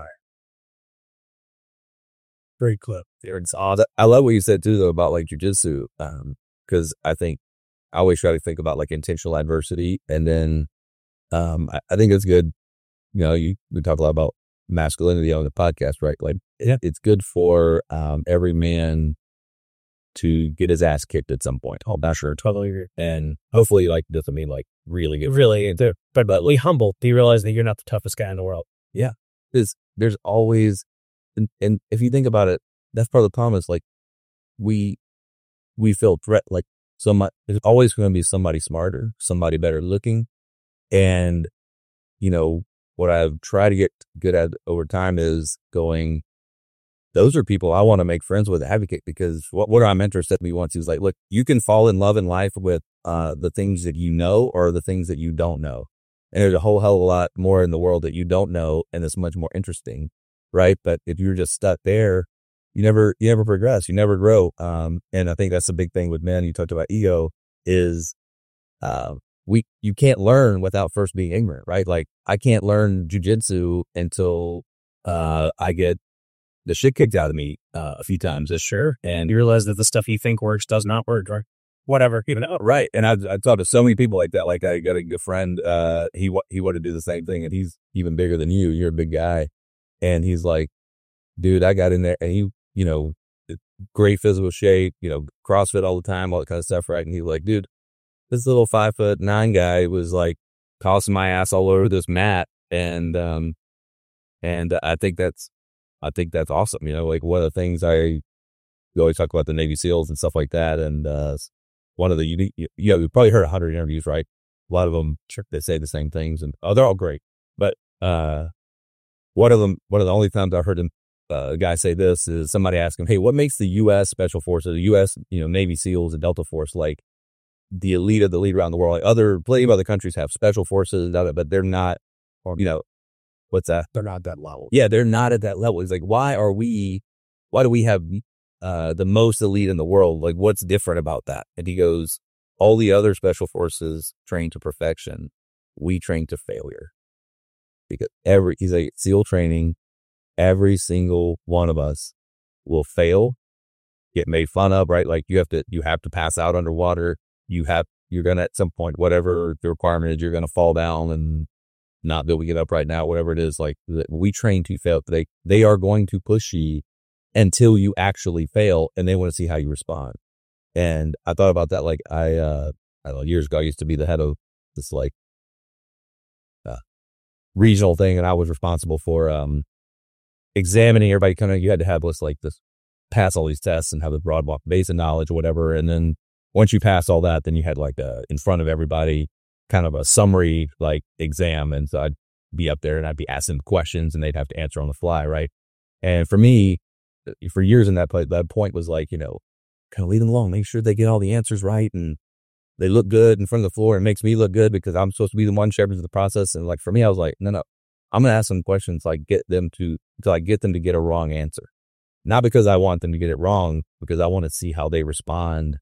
Great clip. It's odd. I love what you said too, though, about like jujitsu, um, because I think I always try to think about like intentional adversity, and then um, I, I think it's good. You know, you we talk a lot about masculinity on the podcast, right? Like, yeah, it's good for um, every man to get his ass kicked at some point. Oh, not sure. Totally agree. And hopefully, like, doesn't mean like really get really, but but be humble. Do you realize that you're not the toughest guy in the world? Yeah, there's there's always, and, and if you think about it, that's part of the problem. Is like we we feel threat. Like somebody, there's always going to be somebody smarter, somebody better looking, and you know what I've tried to get good at over time is going. those are people I want to make friends with, advocate, because what, what our mentor said to me once, he was like, look, you can fall in love in life with uh, the things that you know or the things that you don't know. And there's a whole hell of a lot more in the world that you don't know, and it's much more interesting, right? But if you're just stuck there, you never, you never progress, you never grow. Um, and I think that's the big thing with men. You talked about ego is, uh, we, you can't learn without first being ignorant, right? Like I can't learn jujitsu until, uh, I get the shit kicked out of me, uh, a few times. Sure. And You realize that the stuff you think works does not work, or whatever, you know? right. And I've, I've talked to so many people like that. Like I got a good friend, uh, he, wa- he wanted to do the same thing, and he's even bigger than you. You're a big guy. And he's like, dude, I got in there, and he, you know, great physical shape, you know, CrossFit all the time, all that kind of stuff. Right. And he was like, dude, this little five foot nine guy was like tossing my ass all over this mat. And, um, and I think that's, I think that's awesome. You know, like one of the things I, you always talk about the Navy SEALs and stuff like that. And, uh, one of the unique, you know, you've probably heard a hundred interviews, right? A lot of them, they say the same things, and oh, they're all great. But, uh, one of them, one of the only times I heard him, uh, a guy say this is somebody asked him, hey, what makes the U S Special Forces, the U S, you know, Navy SEALs and Delta Force, like the elite of the elite around the world? Like other, plenty of other countries have special forces, but they're not, you know, what's that? They're not that level. Yeah, they're not at that level. He's like, why are we, why do we have uh, the most elite in the world? Like, what's different about that? And he goes, all the other special forces train to perfection. We train to failure. Because every, he's like, SEAL training, every single one of us will fail, get made fun of, right? Like you have to, you have to pass out underwater. You have, you're going to, at some point, whatever the requirement is, you're going to fall down and not be able to get up right now, whatever it is. Like we train to fail. They, they are going to push you until you actually fail, and they want to see how you respond. And I thought about that. Like I, uh, I don't know, years ago, I used to be the head of this like, uh, regional thing. And I was responsible for, um, examining everybody. Kind of, you had to have this, like this, pass all these tests and have the broad base of knowledge or whatever. And then once you pass all that, then you had like a, in front of everybody, kind of a summary like exam. And so I'd be up there and I'd be asking questions and they'd have to answer on the fly. Right. And for me, for years in that place, that point was like, you know, kind of lead them along, make sure they get all the answers right and they look good in front of the floor. It makes me look good because I'm supposed to be the one shepherd of the process. And like, for me, I was like, no, no, I'm going to ask them questions, like get them to, to like get them to get a wrong answer. Not because I want them to get it wrong, because I want to see how they respond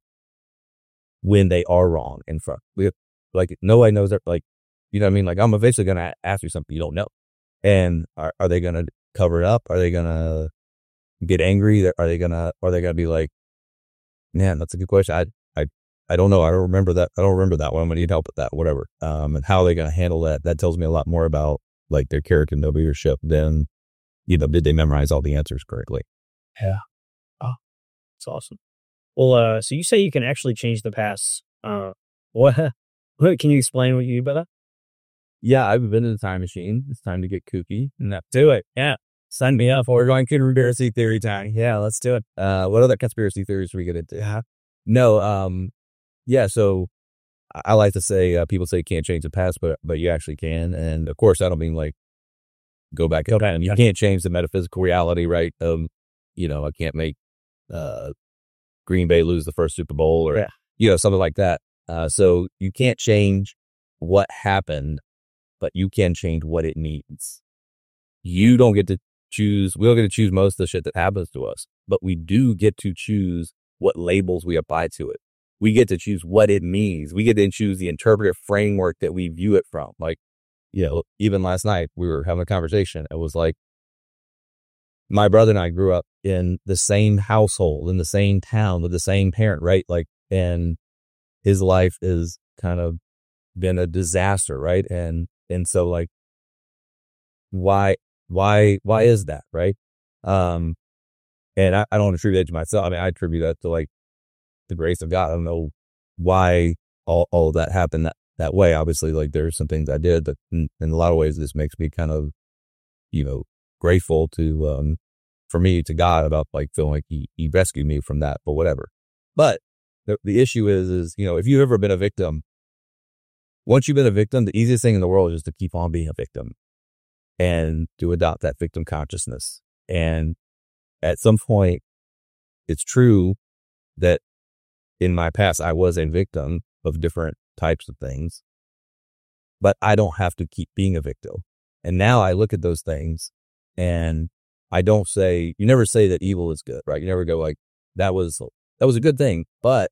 when they are wrong in front. We have, like, nobody knows that, like, you know what I mean? Like, I'm eventually going to ask you something you don't know. And are, are they going to cover it up? Are they going to get angry? Are they going to, are they going to be like, man, that's a good question. I, I, I don't know. I don't remember that. I don't remember that one. I'm going to need help with that, whatever. Um, and how are they going to handle that? That tells me a lot more about like their character and their leadership than, you know, did they memorize all the answers correctly? Yeah. Oh, that's awesome. Well, uh, so you say you can actually change the past. Uh, what, what, can you explain what you mean by that? Yeah, I've been in the time machine. It's time to get kooky and that. Do it. Yeah. Sign me up. We're going conspiracy theory time. Yeah, let's do it. Uh, what other conspiracy theories are we going to do? No. Um, yeah. So I, I like to say, uh, people say you can't change the past, but, but you actually can. And of course, I don't mean like go back in time. You can't change the metaphysical reality, right? Um, you know, I can't make, uh, Green Bay lose the first Super Bowl or, yeah. you know, something like that. Uh, so you can't change what happened, but you can change what it needs. You don't get to choose. We don't get to choose most of the shit that happens to us, but we do get to choose what labels we apply to it. We get to choose what it means. We get to choose the interpretive framework that we view it from. Like, you know, even last night we were having a conversation. It was like, my brother and I grew up in the same household, in the same town with the same parent, right? Like, and his life is kind of been a disaster, right? And, and so like, why, why, why is that, right? Um, and I, I don't attribute that to myself. I mean, I attribute that to like the grace of God. I don't know why all, all of that happened that, that way. Obviously, like there's some things I did, but in, in a lot of ways, this makes me kind of, you know, grateful to, um, for me, to God about like feeling like he, he rescued me from that, but whatever. But the, the issue is, is, you know, if you've ever been a victim, once you've been a victim, the easiest thing in the world is to keep on being a victim and to adopt that victim consciousness. And at some point, it's true that in my past, I was a victim of different types of things, but I don't have to keep being a victim. And now I look at those things and I don't say, you never say that evil is good, right? You never go like, that was, that was a good thing, but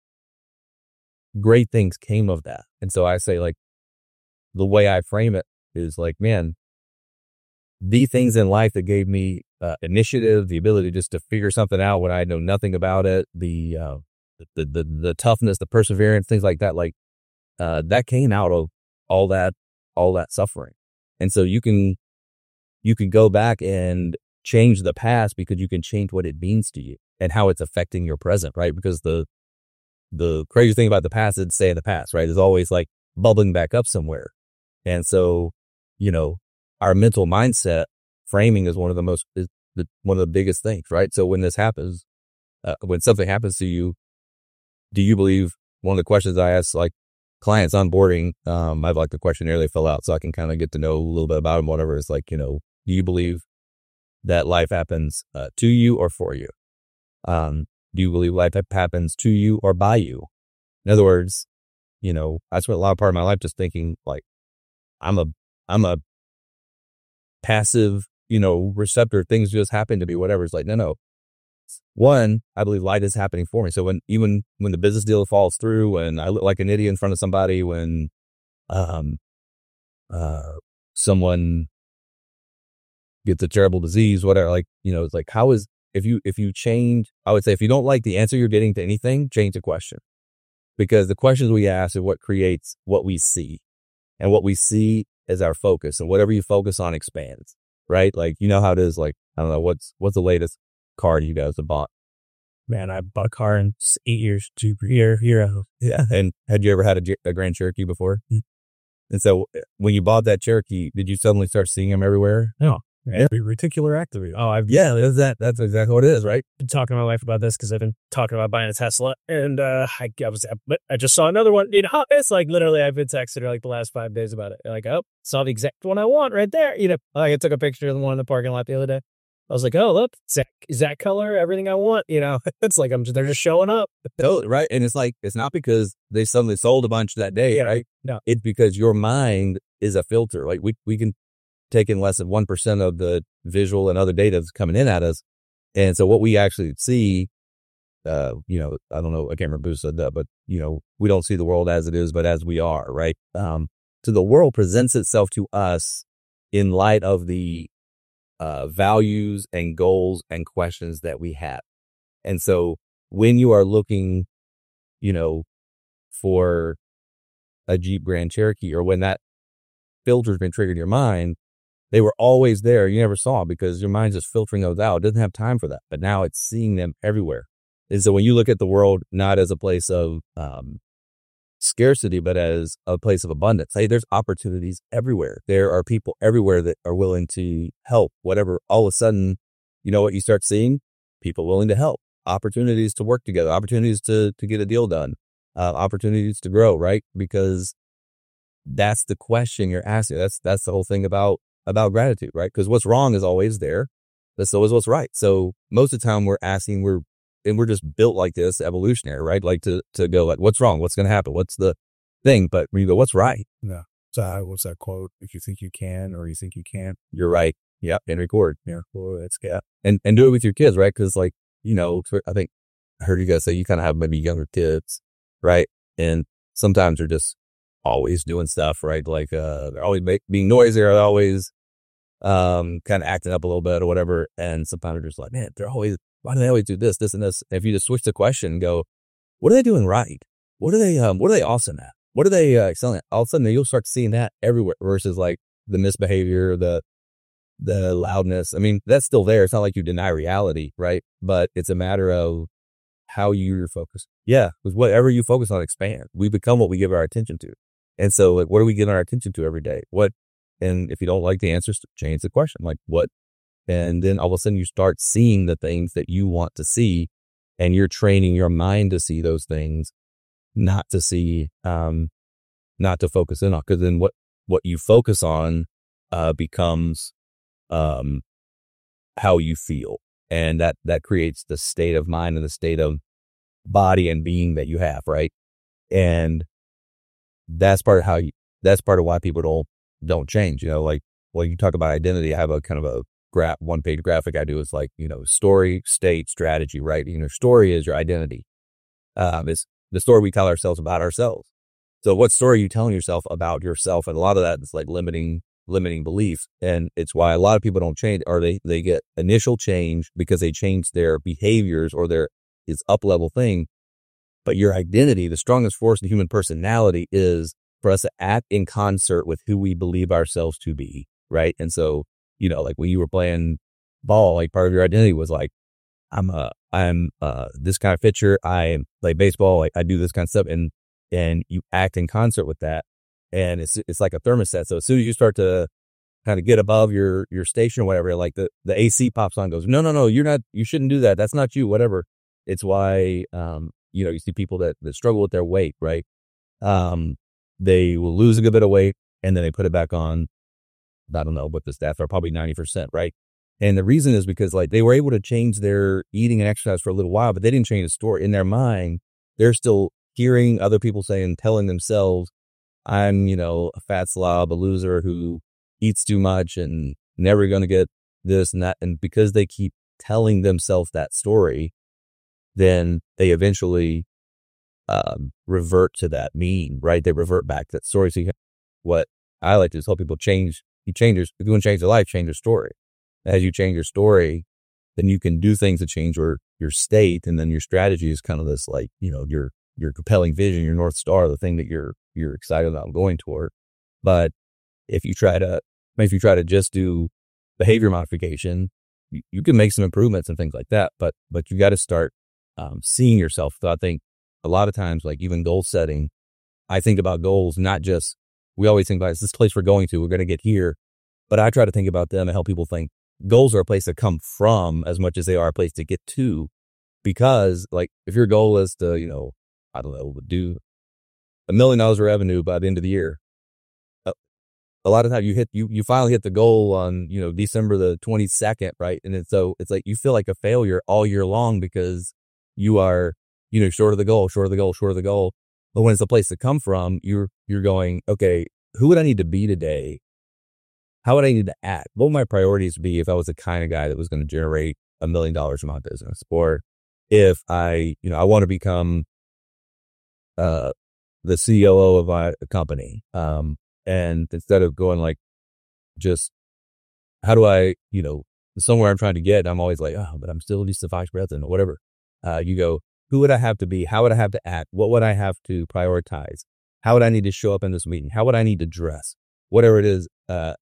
great things came of that. And so I say like, the way I frame it is like, man, the things in life that gave me uh, initiative, the ability just to figure something out when I know nothing about it, the, uh, the, the, the toughness, the perseverance, things like that, like, uh, that came out of all that, all that suffering. And so you can, you can go back and change the past because you can change what it means to you and how it's affecting your present, right? Because the, the crazy thing about the past is stay in the past, right? Is always like bubbling back up somewhere. And so, you know, our mental mindset framing is one of the most, is the, one of the biggest things, right? So when this happens, uh, when something happens to you, do you believe, one of the questions I ask like clients onboarding, um, I have like the questionnaire they fill out so I can kind of get to know a little bit about them, whatever. It's like, you know, do you believe that life happens uh, to you or for you? Um, do you believe life happens to you or by you? In other words, you know, I spent a lot of part of my life just thinking like, I'm a, I'm a passive, you know, receptor. Things just happen to be whatever. It's like, no, no. One, I believe light is happening for me. So when, even when the business deal falls through and I look like an idiot in front of somebody, when, um, uh, someone gets a terrible disease, whatever, like, you know, it's like, how is, if you, if you change, I would say, if you don't like the answer you're getting to anything, change the question, because the questions we ask are what creates what we see, and what we see is our focus, and whatever you focus on expands, right? Like, you know how it is. Like, I don't know, what's, what's the latest car you guys have bought? Man, I bought a car in eight years, two year, year ago. Yeah. And had you ever had a, a Grand Cherokee before? Mm-hmm. And so when you bought that Cherokee, did you suddenly start seeing them everywhere? No. Yeah. Reticular activity. Oh, I've yeah, that's that. That's exactly what it is, right? Been talking to my wife about this because I've been talking about buying a Tesla, and uh, I, I was, but I just saw another one. You know, it's like literally I've been texting her like the last five days about it. Like, oh, saw the exact one I want right there. You know, like I took a picture of the one in the parking lot the other day. I was like, oh, look, is that, is that color everything I want? You know, it's like I'm just, they're just showing up. Totally, right. And it's like, it's not because they suddenly sold a bunch that day, yeah, right? No, it's because your mind is a filter. Like we we can take in less than one percent of the visual and other data that's coming in at us. And so what we actually see, uh, you know, I don't know, I can't remember who said that, but, you know, we don't see the world as it is, but as we are, right? Um, so the world presents itself to us in light of the uh, values and goals and questions that we have. And so when you are looking, you know, for a Jeep Grand Cherokee, or when that filter's been triggered in your mind, they were always there. You never saw them because your mind's just filtering those out. It doesn't have time for that. But now it's seeing them everywhere. And so when you look at the world, not as a place of um, scarcity, but as a place of abundance, hey, there's opportunities everywhere. There are people everywhere that are willing to help, whatever. All of a sudden, you know what you start seeing? People willing to help, opportunities to work together, opportunities to, to get a deal done, uh, opportunities to grow, right? Because that's the question you're asking. That's, that's the whole thing about about gratitude, right? Because what's wrong is always there, but so is what's right. So most of the time we're asking, we're, and we're just built like this, evolutionary, right? Like to, to go like, what's wrong? What's going to happen? What's the thing? But when you go, what's right? No. So uh, what's that quote? If you think you can, or you think you can't, you're right. Yeah. And record. Yeah. Well, that's, yeah. And, and do it with your kids, right? Because like, you know, I think I heard you guys say you kind of have maybe younger kids, right? And sometimes they're just always doing stuff, right? Like, uh, they're always make, being noisy, or always, um, kind of acting up a little bit or whatever. And sometimes they're just like, man, they're always, why do they always do this, this, and this? And if you just switch the question and go, what are they doing right? What are they, um, what are they awesome at? What are they, uh, excelling at? All of a sudden you'll start seeing that everywhere versus like the misbehavior, the, the loudness. I mean, that's still there. It's not like you deny reality, right? But it's a matter of how you're focused. Yeah. Because whatever you focus on expands. We become what we give our attention to. And so, like, what do we give our attention to every day? What, and if you don't like the answers, change the question. Like, what? And then all of a sudden you start seeing the things that you want to see, and you're training your mind to see those things, not to see, um, not to focus in on. Because then what, what you focus on, uh, becomes, um, how you feel. And that, that creates the state of mind and the state of body and being that you have. Right. And that's part of how you, that's part of why people don't, don't change. You know, like, well, you talk about identity. I have a kind of a graph, one page graphic I do is like, you know, story, state, strategy, right? You know, story is your identity. Um, it's the story we tell ourselves about ourselves. So what story are you telling yourself about yourself? And a lot of that is like limiting, limiting beliefs. And it's why a lot of people don't change, or they, they get initial change because they change their behaviors or their, it's up level thing. But your identity, the strongest force in human personality is for us to act in concert with who we believe ourselves to be. Right. And so, you know, like when you were playing ball, like part of your identity was like, I'm a, I'm uh this kind of pitcher. I play baseball. Like I do this kind of stuff. And, and you act in concert with that. And it's, it's like a thermostat. So as soon as you start to kind of get above your, your station or whatever, like the, the A C pops on, goes, no, no, no, you're not, you shouldn't do that. That's not you, whatever. It's why, um, you know, you see people that, that struggle with their weight, right? Um, they will lose a good bit of weight and then they put it back on. I don't know what the stats are, probably ninety percent, right? And the reason is because like they were able to change their eating and exercise for a little while, but they didn't change the story. In their mind, they're still hearing other people saying, telling themselves, I'm, you know, a fat slob, a loser who eats too much and never going to get this and that. And because they keep telling themselves that story, then they eventually um, revert to that mean, right? They revert back to that story. So you have, what I like to help people change, you change your, if you want to change your life, change your story. As you change your story, then you can do things to change your, your state. And then your strategy is kind of this, like, you know, your, your compelling vision, your North Star, the thing that you're, you're excited about going toward. But if you try to, if you try to just do behavior modification, you, you can make some improvements and things like that. But, but you got to start um, seeing yourself. So I think a lot of times, like even goal setting, I think about goals, not just, we always think about it's this place we're going to, we're going to get here. But I try to think about them and help people think goals are a place to come from as much as they are a place to get to. Because like if your goal is to, you know, I don't know, do a million dollars of revenue by the end of the year, a, a lot of times you hit, you, you finally hit the goal on, you know, December the twenty-second, right? And it's, so it's like you feel like a failure all year long because you are, you know, short of the goal, short of the goal, short of the goal. But when it's a place to come from, you're, you're going, okay, who would I need to be today? How would I need to act? What would my priorities be if I was the kind of guy that was going to generate a million dollars from my business? Or if I, you know, I want to become uh, the C O O of my company. Um, and instead of going like, just how do I, you know, somewhere I'm trying to get, I'm always like, oh, but I'm still just the vice president or whatever. Uh, you go, who would I have to be? How would I have to act? What would I have to prioritize? How would I need to show up in this meeting? How would I need to dress? Whatever it is, uh,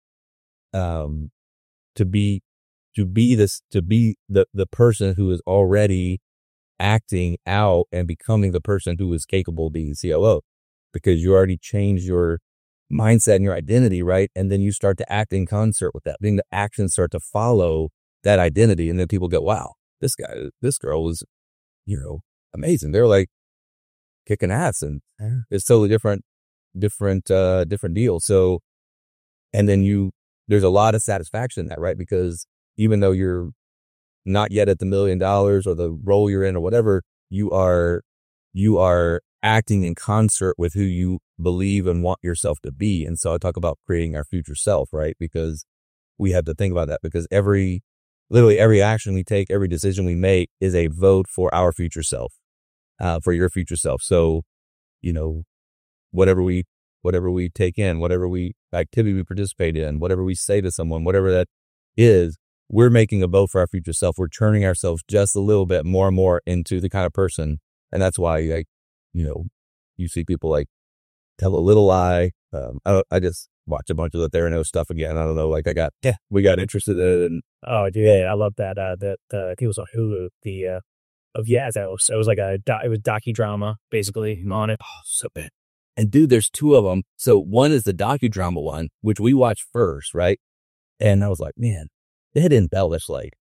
um, to be, to be this, to be the, the person who is already acting out and becoming the person who is capable of being C O O, because you already changed your mindset and your identity, right? And then you start to act in concert with that. Then the actions start to follow that identity. And then people go, wow, this guy, this girl is, you know, amazing. They're like kicking ass, and it's totally different, different, uh, different deal. So, and then you, there's a lot of satisfaction in that, right? Because even though you're not yet at the million dollars or the role you're in or whatever, you are, you are acting in concert with who you believe and want yourself to be. And so I talk about creating our future self, right? Because we have to think about that, because every, literally every action we take, every decision we make is a vote for our future self, uh, for your future self. So, you know, whatever we, whatever we take in, whatever we activity we participate in, whatever we say to someone, whatever that is, we're making a vote for our future self. We're turning ourselves just a little bit more and more into the kind of person. And that's why, like, you know, you see people like tell a little lie. Um, I, I just watch a bunch of the Theranos stuff again. I don't know. Like I got, yeah, we got interested in it. And, oh, dude, yeah, I love that. Uh, that uh, I think it was on Hulu. The uh, of Yaz. It was, it was like a do, it was docudrama basically on it. Oh, so bad. And dude, there's two of them. So one is the docudrama one, which we watched first, right? And I was like, man, they had embellished like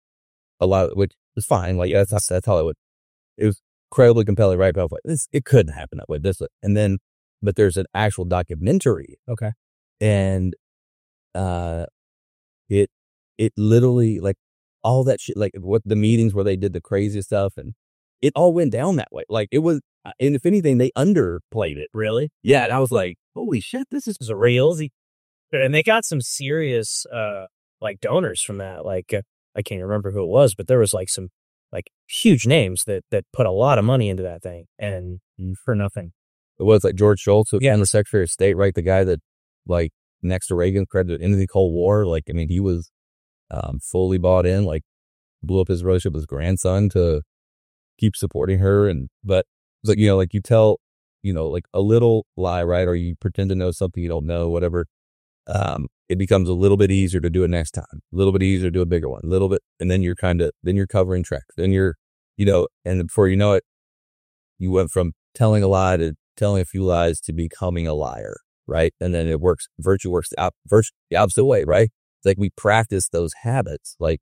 a lot, which is fine. Like that's that's, that's Hollywood. It was incredibly compelling, right? But I was like, this, it couldn't happen that way. This, and then, but there's an actual documentary. Okay. And uh, it it literally, like, all that shit, like what the meetings where they did the craziest stuff, and it all went down that way. Like it was, and if anything, they underplayed it. Really? Yeah, and I was like, holy shit, this is It was a real, and they got some serious uh like donors from that. Like uh, I can't remember who it was, but there was like some like huge names that that put a lot of money into that thing, and for nothing. it was like George Shultz, who Yeah. yeah. the Secretary of State, right? The guy that like next to Reagan credited into the Cold War. Like, I mean, he was um, fully bought in, like blew up his relationship with his grandson to keep supporting her. And, but like, you know, like you tell, you know, like a little lie, right? Or you pretend to know something you don't know, whatever. Um, it becomes a little bit easier to do it next time, a little bit easier to do a bigger one, a little bit. And then you're kind of, then you're covering tracks. Then you're, you know, and before you know it, you went from telling a lie to telling a few lies to becoming a liar, right? And then it works, virtue works the, op, virtue, the opposite way, right? It's like we practice those habits, like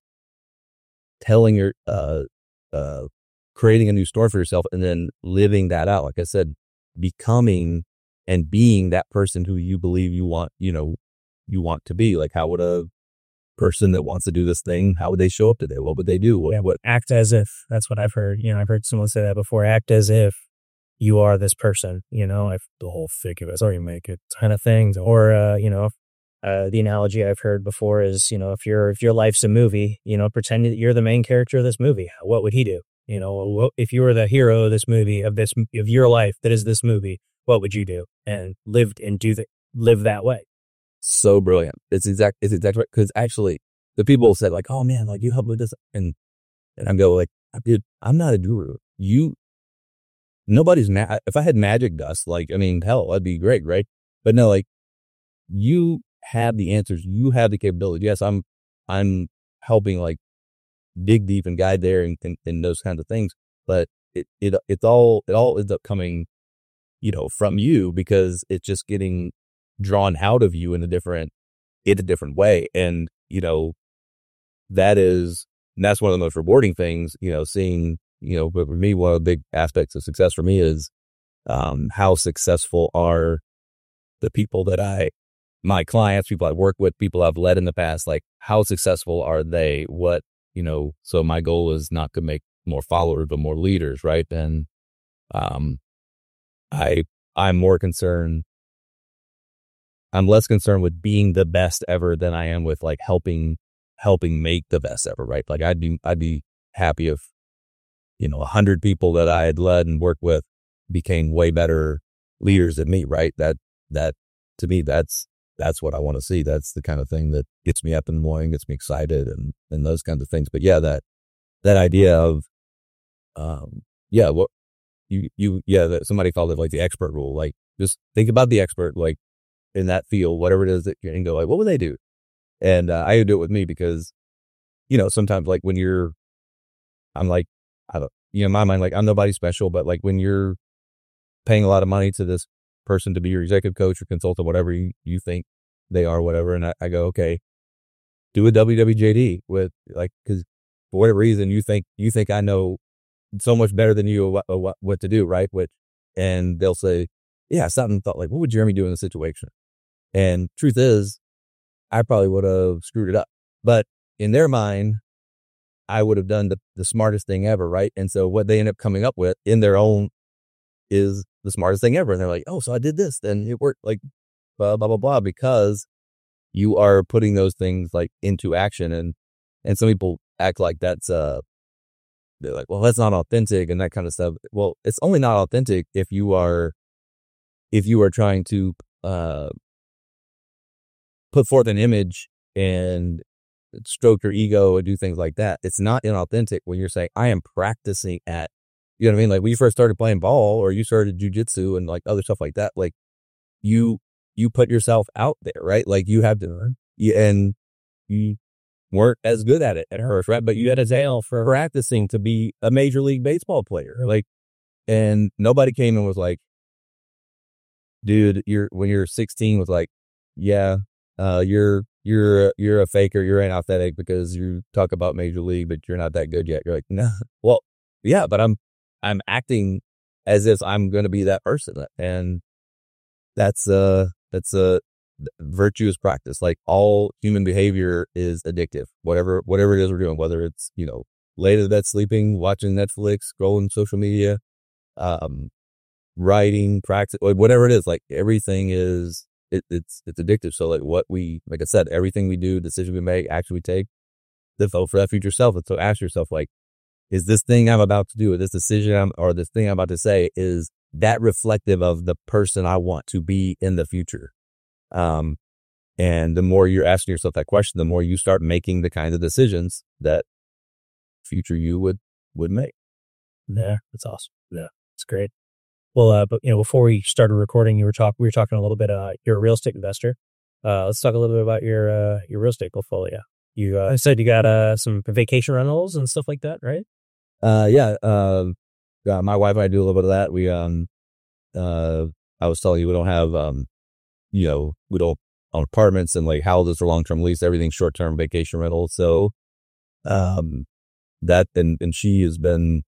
telling your, uh, uh, creating a new story for yourself and then living that out. Like I said, becoming and being that person who you believe you want, you know, you want to be. Like, how would a person that wants to do this thing, how would they show up today? What would they do? What, Yeah, what act as if. That's what I've heard. You know, I've heard someone say that before. Act as if you are this person. You know, I've the whole thick of it, so you make it kind of things. Or uh, you know, uh, the analogy I've heard before is, you know, if your if your life's a movie, you know, pretend that you're the main character of this movie. What would he do? You know, what, if you were the hero of this movie, of this of your life that is this movie, what would you do? And live and do the live that way. so brilliant. It's exact. It's exactly right. Because actually, the people said like, "Oh man, like you helped with this," and and I'm go like, "Dude, I'm not a guru. You, nobody's mad. If I had magic dust, like I mean, hell, that'd be great, right? But no, like you have the answers. You have the capability. Yes, I'm, I'm helping like dig deep and guide there and and, and those kinds of things. But it it it's all it all ends up coming, you know, from you because it's just getting drawn out of you in a different, in a different way. And, you know, that is, and that's one of the most rewarding things, you know, seeing, you know, but for me, one of the big aspects of success for me is, um, how successful are the people that I, my clients, people I work with, people I've led in the past, like how successful are they? What, you know, so my goal is not to make more followers, but more leaders. Right. And, um, I, I'm more concerned, I'm less concerned with being the best ever than I am with like helping, helping make the best ever. Right. Like I'd be, I'd be happy if, you know, a hundred people that I had led and worked with became way better leaders than me. Right. That, that to me, that's, that's what I want to see. That's the kind of thing that gets me up in the morning, gets me excited and, and those kinds of things. But yeah, that, that idea of, um, yeah, what you, you, yeah, that somebody called it like the expert rule. Like just think about the expert, like in that field, whatever it is that you can go like, what would they do? And uh, I would do it with me because, you know, sometimes like when you're, I'm like, I don't, you know, in my mind, like I'm nobody special, but like when you're paying a lot of money to this person to be your executive coach or consultant, whatever you, you think they are, whatever. And I, I go, okay, do a W W J D with like, cause for whatever reason you think, you think I know so much better than you what, what, what to do. Right. Which, and they'll say, yeah, something thought like, what would Jeremy do in this situation? And truth is, I probably would have screwed it up, but in their mind, I would have done the, the smartest thing ever. Right. And so what they end up coming up with in their own is the smartest thing ever. And they're like, oh, so I did this, then it worked, like blah, blah, blah, blah, because you are putting those things like into action. And, and some people act like that's, uh, they're like, well, that's not authentic and that kind of stuff. Well, it's only not authentic if you are, if you are trying to, uh, put forth an image and stroke your ego and do things like that. It's not inauthentic when you're saying, I am practicing at, you know what I mean? Like when you first started playing ball or you started jujitsu and like other stuff like that, like you, you put yourself out there, right? Like you have to, you, and you weren't as good at it at first, right? But you had a zeal for practicing to be a major league baseball player. Like, and nobody came and was like, dude, you're, when you're sixteen was like, yeah, uh, you're, you're, you're a faker. You're inauthentic because you talk about major league, but you're not that good yet. You're like, no, well, yeah, but I'm, I'm acting as if I'm going to be that person. And that's, uh, that's, uh, virtuous practice. Like all human behavior is addictive, whatever, whatever it is we're doing, whether it's, you know, late at bed sleeping, watching Netflix, scrolling social media, um, writing, practice, whatever it is, like everything is, it, it's, it's addictive. So like what we, like I said, everything we do, decision we make, action we take, develop for that future self. And so ask yourself, like, is this thing I'm about to do, or this decision I'm, or this thing I'm about to say, is that reflective of the person I want to be in the future? Um, and the more you're asking yourself that question, the more you start making the kind of decisions that future you would, would make. Yeah, that's awesome. Yeah, it's great. Well, uh, but you know, before we started recording, you were talking, we were talking a little bit, uh, you're a real estate investor. Uh, let's talk a little bit about your, uh, your real estate portfolio. You, uh, said you got, uh, some vacation rentals and stuff like that, right? Uh, yeah, um, uh, my wife and I do a little bit of that. We, um, uh, I was telling you, we don't have, um, you know, we don't own apartments and like houses or long-term lease, everything's short-term vacation rental. So, um, that, and, and she has been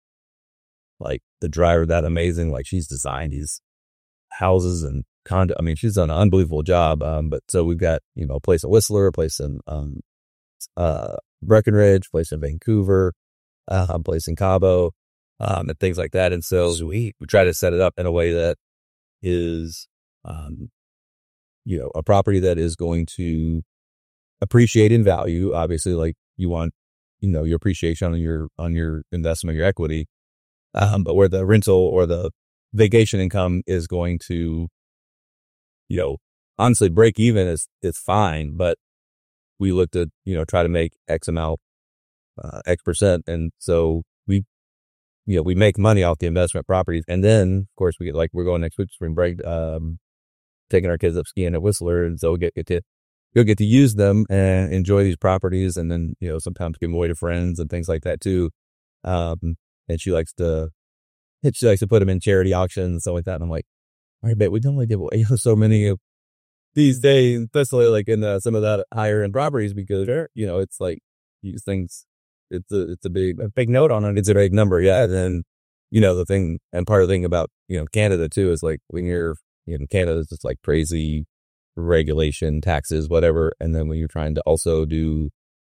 like the driver of that amazing, like she's designed these houses and condo. I mean, she's done an unbelievable job. Um, but so we've got, you know, a place in Whistler, a place in, um, uh, Breckenridge, a place in Vancouver, uh, a place in Cabo, um, and things like that. And so Sweet. we try to set it up in a way that is, um, you know, a property that is going to appreciate in value. Obviously, like you want, you know, your appreciation on your, on your investment, your equity. Um, but where the rental or the vacation income is going to, you know, honestly break even is, is fine, but we look to, you know, try to make X amount, uh, X percent. And so we, you know, we make money off the investment properties. And then of course we get, like, we're going next week to spring break, um, taking our kids up skiing at Whistler. And so we get, get to, you'll get to use them and enjoy these properties. And then, you know, sometimes give them away to friends and things like that too. Um, and she likes to, she likes to put them in charity auctions and stuff like that. And I'm like, all right, babe, we don't only give away so many of these days, especially like in uh, some of that higher end properties, because, you know, it's like these things, it's a, it's a big, a big note on it. It's a big number. Yeah. And then, you know, the thing, and part of the thing about, you know, Canada too, is like when you're, you know, Canada is just like crazy regulation, taxes, whatever. And then when you're trying to also do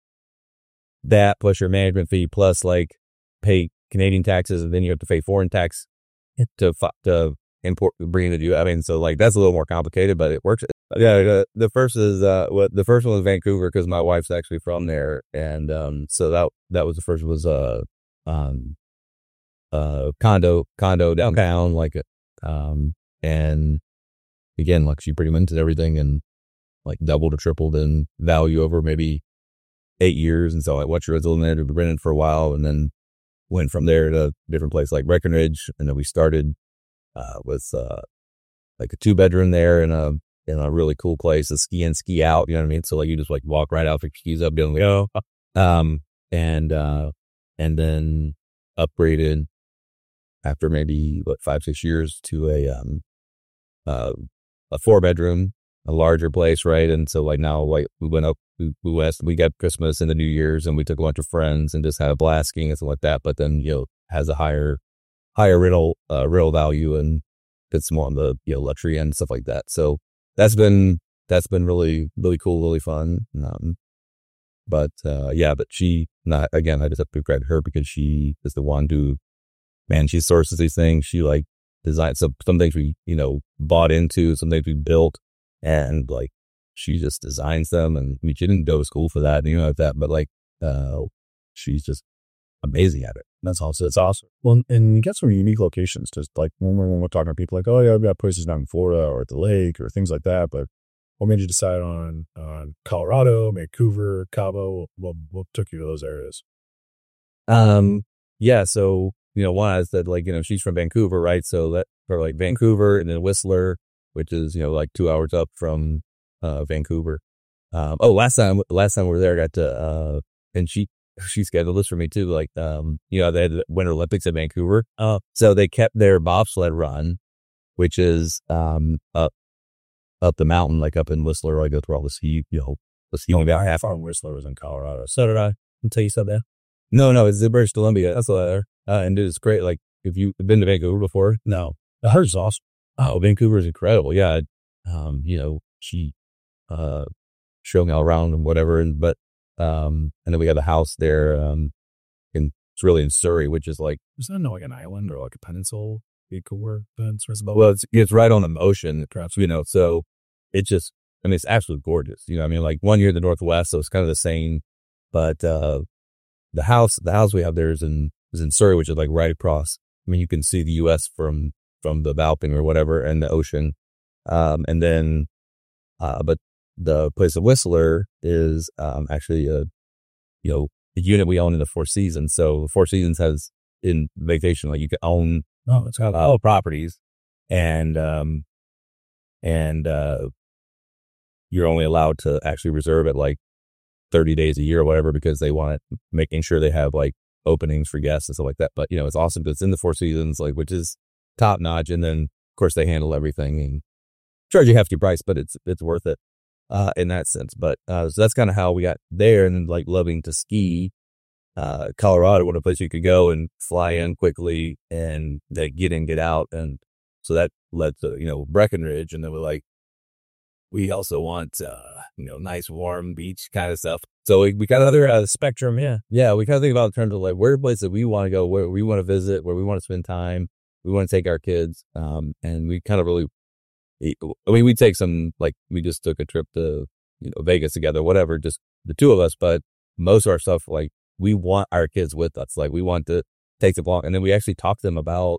that plus your management fee, plus like pay Canadian taxes, and then you have to pay foreign tax to to import, bring it to you. I mean, so like that's a little more complicated, but it works. Yeah, the, the first is uh, what the first one was Vancouver because my wife's actually from there, and um, so that that was the first was uh um uh condo condo downtown, like um and again, like she pretty much did everything and like doubled or tripled in value over maybe eight years, and so I watched her as a little there to be rented for a while, and then went from there to a different place like Breckenridge. And then we started, uh, with, uh, like a two bedroom there in a, in a really cool place, a ski in, ski out, you know what I mean? So like you just like walk right out, pick your skis up, doing go. Um, and, uh, and then upgraded after maybe what, five, six years to a, um, uh, a four bedroom, a larger place. Right. And so like now, like we went up, we, we west, we got Christmas and the New Year's and we took a bunch of friends and just had a blast skiing and stuff like that. But then, you know, has a higher, higher rental, uh, rental value and it's more on the, you know, luxury and stuff like that. So that's been, that's been really, really cool, really fun. Um, but, uh, yeah, but she, not, again, I just have to credit her because she is the one who, man, she sources these things. She like designed some, some things we, you know, bought into, some things we built. And like, she just designs them. And I mean, she didn't go to school for that, you know, like that, but like, uh, she's just amazing at it. That's awesome. It's awesome. Well, and you get some unique locations. Just like when we're, when we're talking to people like, oh yeah, I've got places down in Florida or at the lake or things like that. But what made you decide on, on Colorado, Vancouver, Cabo? What, what took you to those areas? Um, yeah. So, you know, one, I said like, you know, she's from Vancouver, right? So that for like Vancouver and then Whistler, which is, you know, like two hours up from, uh, Vancouver. Um, oh, last time, last time we were there, I got to, uh, and she, she scheduled this for me too. Like, um, you know, they had the Winter Olympics in Vancouver. Uh, so they kept their bobsled run, which is, um, up, up the mountain, like up in Whistler, I go through all the ski, you know, the ski. Only about half our Whistler was in Colorado. So did I, until you said that. No, no, it's in British Columbia. That's what I, uh, and it's great. Like, if you've been to Vancouver before, no, hers is awesome. Oh, Vancouver is incredible. Yeah. Um, you know, she uh, showed me all around and whatever. And but um, and then we have a house there. Um, in it's really in Surrey, which is like Is that like an island or like a peninsula? It could work. That's reasonable. well, it's it's right on the ocean, perhaps you know. So it just, I mean, it's absolutely gorgeous. You know, I mean, like one year in the Northwest, so it's kind of the same. But uh, the house, the house we have there is in is in Surrey, which is like right across. I mean, you can see the U S from from the balcony or whatever, and the ocean. Um, and then, uh, but the place of Whistler is um, actually a, you know, a unit we own in the Four Seasons. So the Four Seasons has in vacation, like you can own No, it's got uh, properties, and um, and uh, you're only allowed to actually reserve it like thirty days a year or whatever, because they want it, making sure they have like openings for guests and stuff like that. But you know, it's awesome because it's in the Four Seasons, like, which is top notch. And then of course they handle everything and charge you a hefty price, but it's it's worth it uh, in that sense. But uh, so that's kind of how we got there, and then like loving to ski. Uh, Colorado, what a place you could go and fly in quickly and then get in, get out. And so that led to, you know, Breckenridge. And then we're like, we also want, uh, you know, nice, warm beach kind of stuff. So we, we got another uh, spectrum. Yeah. Yeah. We kind of think about in terms of like, where are places that we want to go, where we want to visit, where we want to spend time. We want to take our kids. Um, and we kind of really, I mean, we take some, like, we just took a trip to, you know, Vegas together, whatever, just the two of us. But most of our stuff, like, we want our kids with us. Like, we want to take them along. And then we actually talk to them about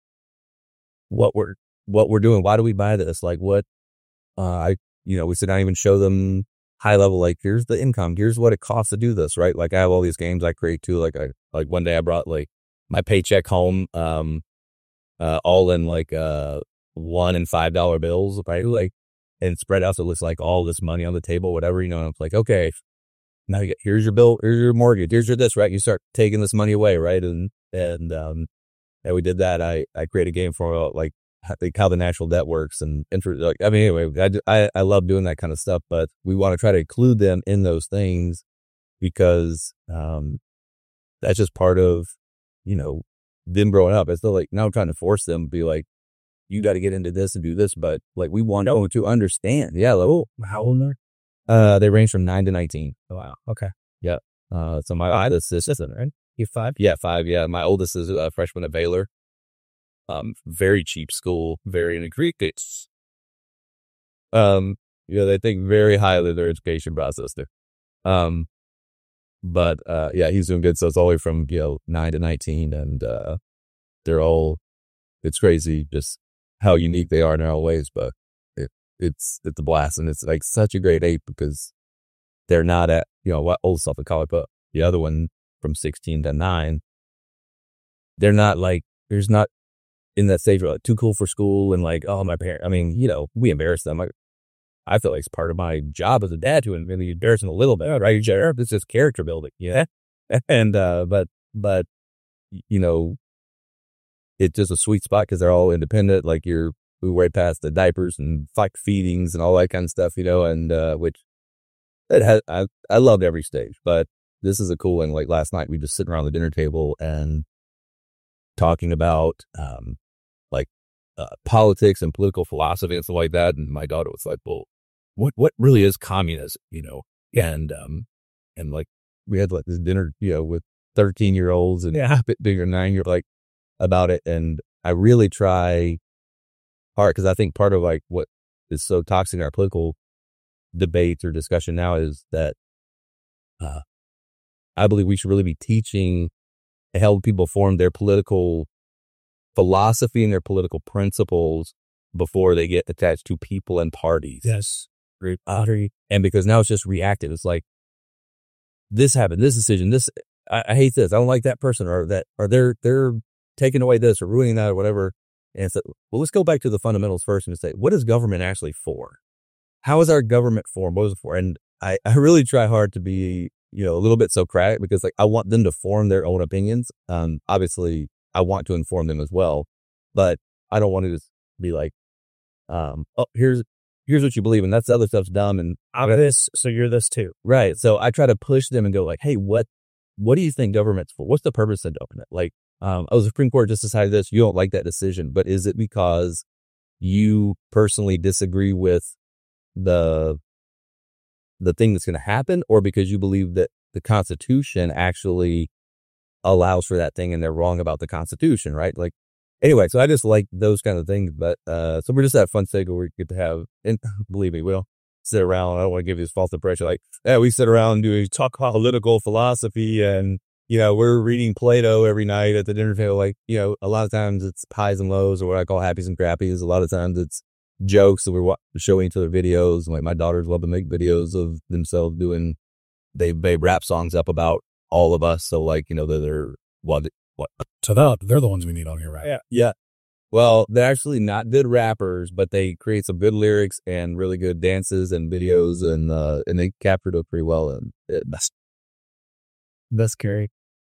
what we're, what we're doing. Why do we buy this? Like, what, uh, I, you know, we sit down and even show them high level, like, here's the income, here's what it costs to do this, right? Like, I have all these games I create too. Like, I, like one day I brought like my paycheck home, um, uh, all in like, uh, one and five dollar bills, right? Like, and spread out. So it looks like all this money on the table, whatever, you know, and it's like, okay, now you get, here's your bill, here's your mortgage, here's your this, right? You start taking this money away, right? And, and, um, and we did that. I, I created a game for like, like how the natural debt works and, like, I mean, anyway, I, I, I love doing that kind of stuff, but we want to try to include them in those things because, um, that's just part of, you know, them growing up. It's still like, now I'm trying to force them to be like, you got to get into this and do this, but like, we want them to understand. Yeah. Like, oh, how old are Uh, they range from nine to nineteen. Oh, wow. Okay. Yeah. Uh, so my oldest is, right? You five? yeah, five. Yeah. My oldest is a freshman at Baylor. Um, very cheap school, very in the Greek. It's, um, yeah, they think very highly of their education process there. Um, but, uh, yeah, he's doing good. So it's all the way from, you know, nine to nineteen, and, uh, they're all, it's crazy just how unique they are in their own ways, but it, it's, it's a blast. And it's like such a great age because they're not at, you know, what old stuff at college, but the other one from sixteen to nine, they're not like, there's not in that stage, like, too cool for school and like, oh, my parent, I mean, you know, we embarrass them. I, I feel like it's part of my job as a dad to maybe embarrass them a little bit, right? It's just character building, yeah. And, uh, but, but, you know, it's just a sweet spot because they're all independent. Like, you're, we way past the diapers and like feedings and all that kind of stuff, you know, and, uh, which it has, I, I loved every stage, but this is a cool one. Like last night, we just sitting around the dinner table and talking about, um, like, uh, politics and political philosophy and stuff like that. And my daughter was like, well, what, what really is communism, you know? And, um, and like, we had like this dinner, you know, with thirteen year olds and yeah, a bit bigger nine year like about it. And I really try hard because I think part of like what is so toxic in our political debates or discussion now is that, uh, I believe we should really be teaching to help people form their political philosophy and their political principles before they get attached to people and parties. Yes. Great. Uh, and because now it's just reactive. It's like, this happened, this decision, this, I, I hate this. I don't like that person, or that, or they're, they're taking away this or ruining that or whatever. And it's like, well, let's go back to the fundamentals first and say, what is government actually for? How is our government formed? What is it for? And I, I really try hard to be, you know, a little bit Socratic because like I want them to form their own opinions. Um, obviously I want to inform them as well, but I don't want to just be like, um, oh, here's, here's what you believe. And that's the other stuff's dumb. And I'm this, so you're this too. Right. So I try to push them and go like, hey, what, what do you think government's for? What's the purpose of government? Like, um, oh, the Supreme Court just decided this. You don't like that decision, but is it because you personally disagree with the the thing that's going to happen, or because you believe that the Constitution actually allows for that thing and they're wrong about the Constitution, right? Like, anyway, so I just like those kind of things. But uh, so we're just at fun stage where we get to have, and believe me, we don't sit around. I don't want to give you this false impression. Like, yeah, we sit around and do talk political philosophy, and you know, we're reading Plato every night at the dinner table. Like, you know, a lot of times it's highs and lows, or what I call happies and crappies. A lot of times it's jokes that we're wa- showing each other videos. Like, my daughters love to make videos of themselves doing, they they rap songs up about all of us. So like, you know, they're, they're what what So they're, they're the ones we need on here, right? yeah yeah. Well, they're actually not good rappers, but they create some good lyrics and really good dances and videos, and uh, and they captured it pretty well. And it, that's That's scary.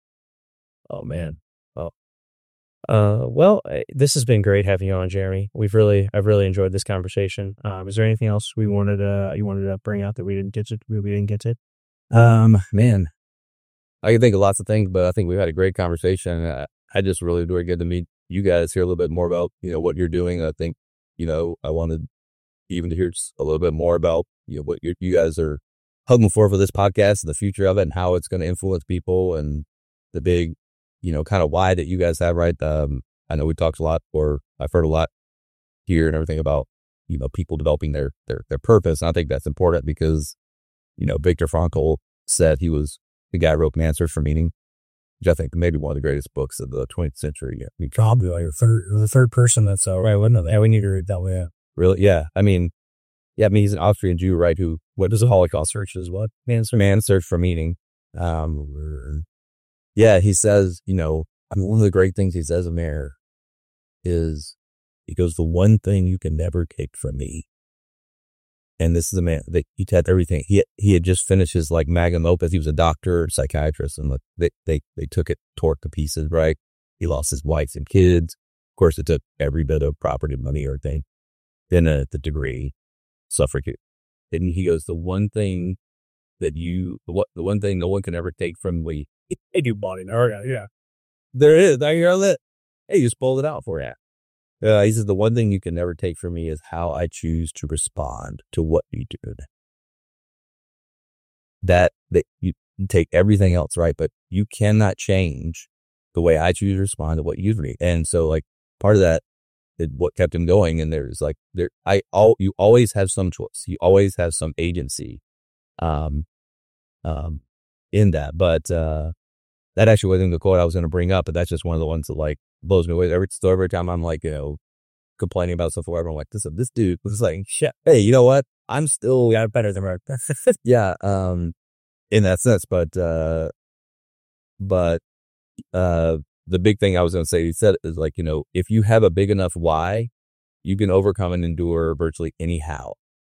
Oh man. Oh. Uh, well, uh, this has been great having you on, Jeremy. We've really, I've really enjoyed this conversation. Um, is there anything else we wanted to, you wanted to bring out that we didn't get to, we didn't get to? um man, I can think of lots of things, but I think we've had a great conversation. I, I just really enjoyed getting to meet you guys, hear a little bit more about, you know, what you're doing. I think, you know, I wanted even to hear a little bit more about, you know, what you you guys are hoping for for this podcast and the future of it, and how it's going to influence people, and the big, you know, kind of why that you guys have, right? Um, I know we talked a lot, or I've heard a lot here and everything about, you know, people developing their, their, their purpose. And I think that's important because, you know, Viktor Frankl said he was the guy who wrote Answers for Meaning, which I think maybe one of the greatest books of the twentieth century. Yeah. I mean, Probably like the third, the third person that's uh, right, wouldn't it? Yeah, we need to read that way. Yeah. really? Yeah. I mean, yeah, I mean, he's an Austrian Jew, right? Who, what does a Holocaust search is what? Man's, man's search for meaning. Um, yeah, he says, you know, I mean, one of the great things he says in there is, he goes, the one thing you can never take from me. And this is a man that he had everything. He he had just finished his like magnum opus. He was a doctor, psychiatrist, and like, they, they, they took it, tore it to pieces, right? He lost his wife and kids. Of course, it took every bit of property, money, or thing. Then uh, the degree, suffragette. And he goes, the one thing that you, what the one thing no one can ever take from me. They do body now. Yeah. There is. There you go. Hey, you just pulled it out for you. Uh, he says, the one thing you can never take from me is how I choose to respond to what you did. That, that you take everything else, right? But you cannot change the way I choose to respond to what you do. And so, like, part of that is what kept him going. And there's like, there, I, all, you always have some choice. You always have some agency, um, um, in that. But, uh, that actually wasn't the quote I was going to bring up, but that's just one of the ones that like blows me away. Every so every time I'm like, you know, complaining about stuff or whatever, I'm like, this, this dude was like, shit, hey, you know what? I'm still Yeah, better than right. yeah, um, in that sense. But, uh, but, uh, the big thing I was going to say, he said is like, you know, if you have a big enough why, you can overcome and endure virtually any how.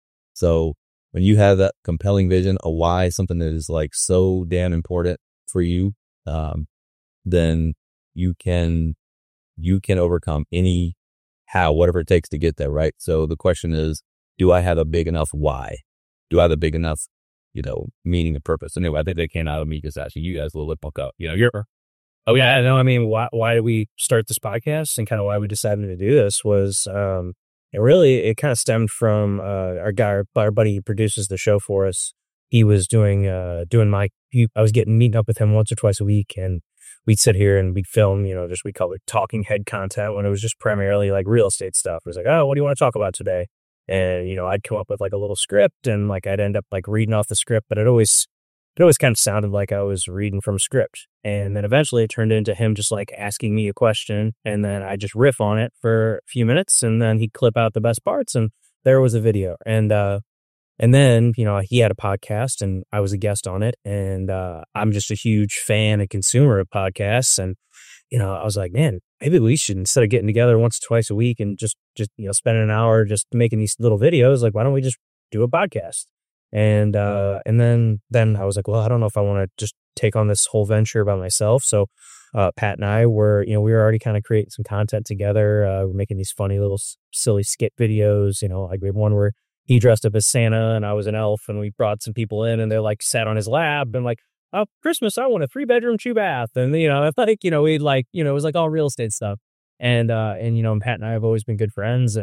So when you have that compelling vision, a why, something that is like so damn important for you, um, then you can, you can overcome any how, whatever it takes to get there. Right. So the question is, do I have a big enough why? Do I have a big enough, you know, meaning and purpose? Anyway, I think they came out of me because actually you guys a little bit up, you know, you're, Oh yeah, no, I mean, why why did we start this podcast and kind of why we decided to do this was, um, it really, it kind of stemmed from, uh, our guy, our buddy who produces the show for us. He was doing, uh, doing my, he, I was getting meeting up with him once or twice a week, and we'd sit here and we'd film, you know, just, we call it talking head content when it was just primarily like real estate stuff. It was like, oh, what do you want to talk about today? And, you know, I'd come up with like a little script and like, I'd end up like reading off the script, but it always, it always kind of sounded like I was reading from a script. And then eventually it turned into him just like asking me a question, and then I just riff on it for a few minutes, and then he'd clip out the best parts, and there was a video. And, uh, and then, you know, he had a podcast and I was a guest on it, and, uh, I'm just a huge fan and consumer of podcasts. And, you know, I was like, man, maybe we should, instead of getting together once or twice a week and just, just, you know, spending an hour just making these little videos, like, why don't we just do a podcast? And, uh, and then, then I was like, well, I don't know if I want to just take on this whole venture by myself. So, uh, Pat and I were, you know, we were already kind of creating some content together. Uh, we're making these funny little s- silly skit videos, you know, like we had one where he dressed up as Santa and I was an elf, and we brought some people in and they're like sat on his lap and like, oh, Christmas, I want a three bedroom, two bath. And, you know, I like, you know, we'd like, you know, it was like all real estate stuff. And, uh, and, you know, Pat and I have always been good friends, and,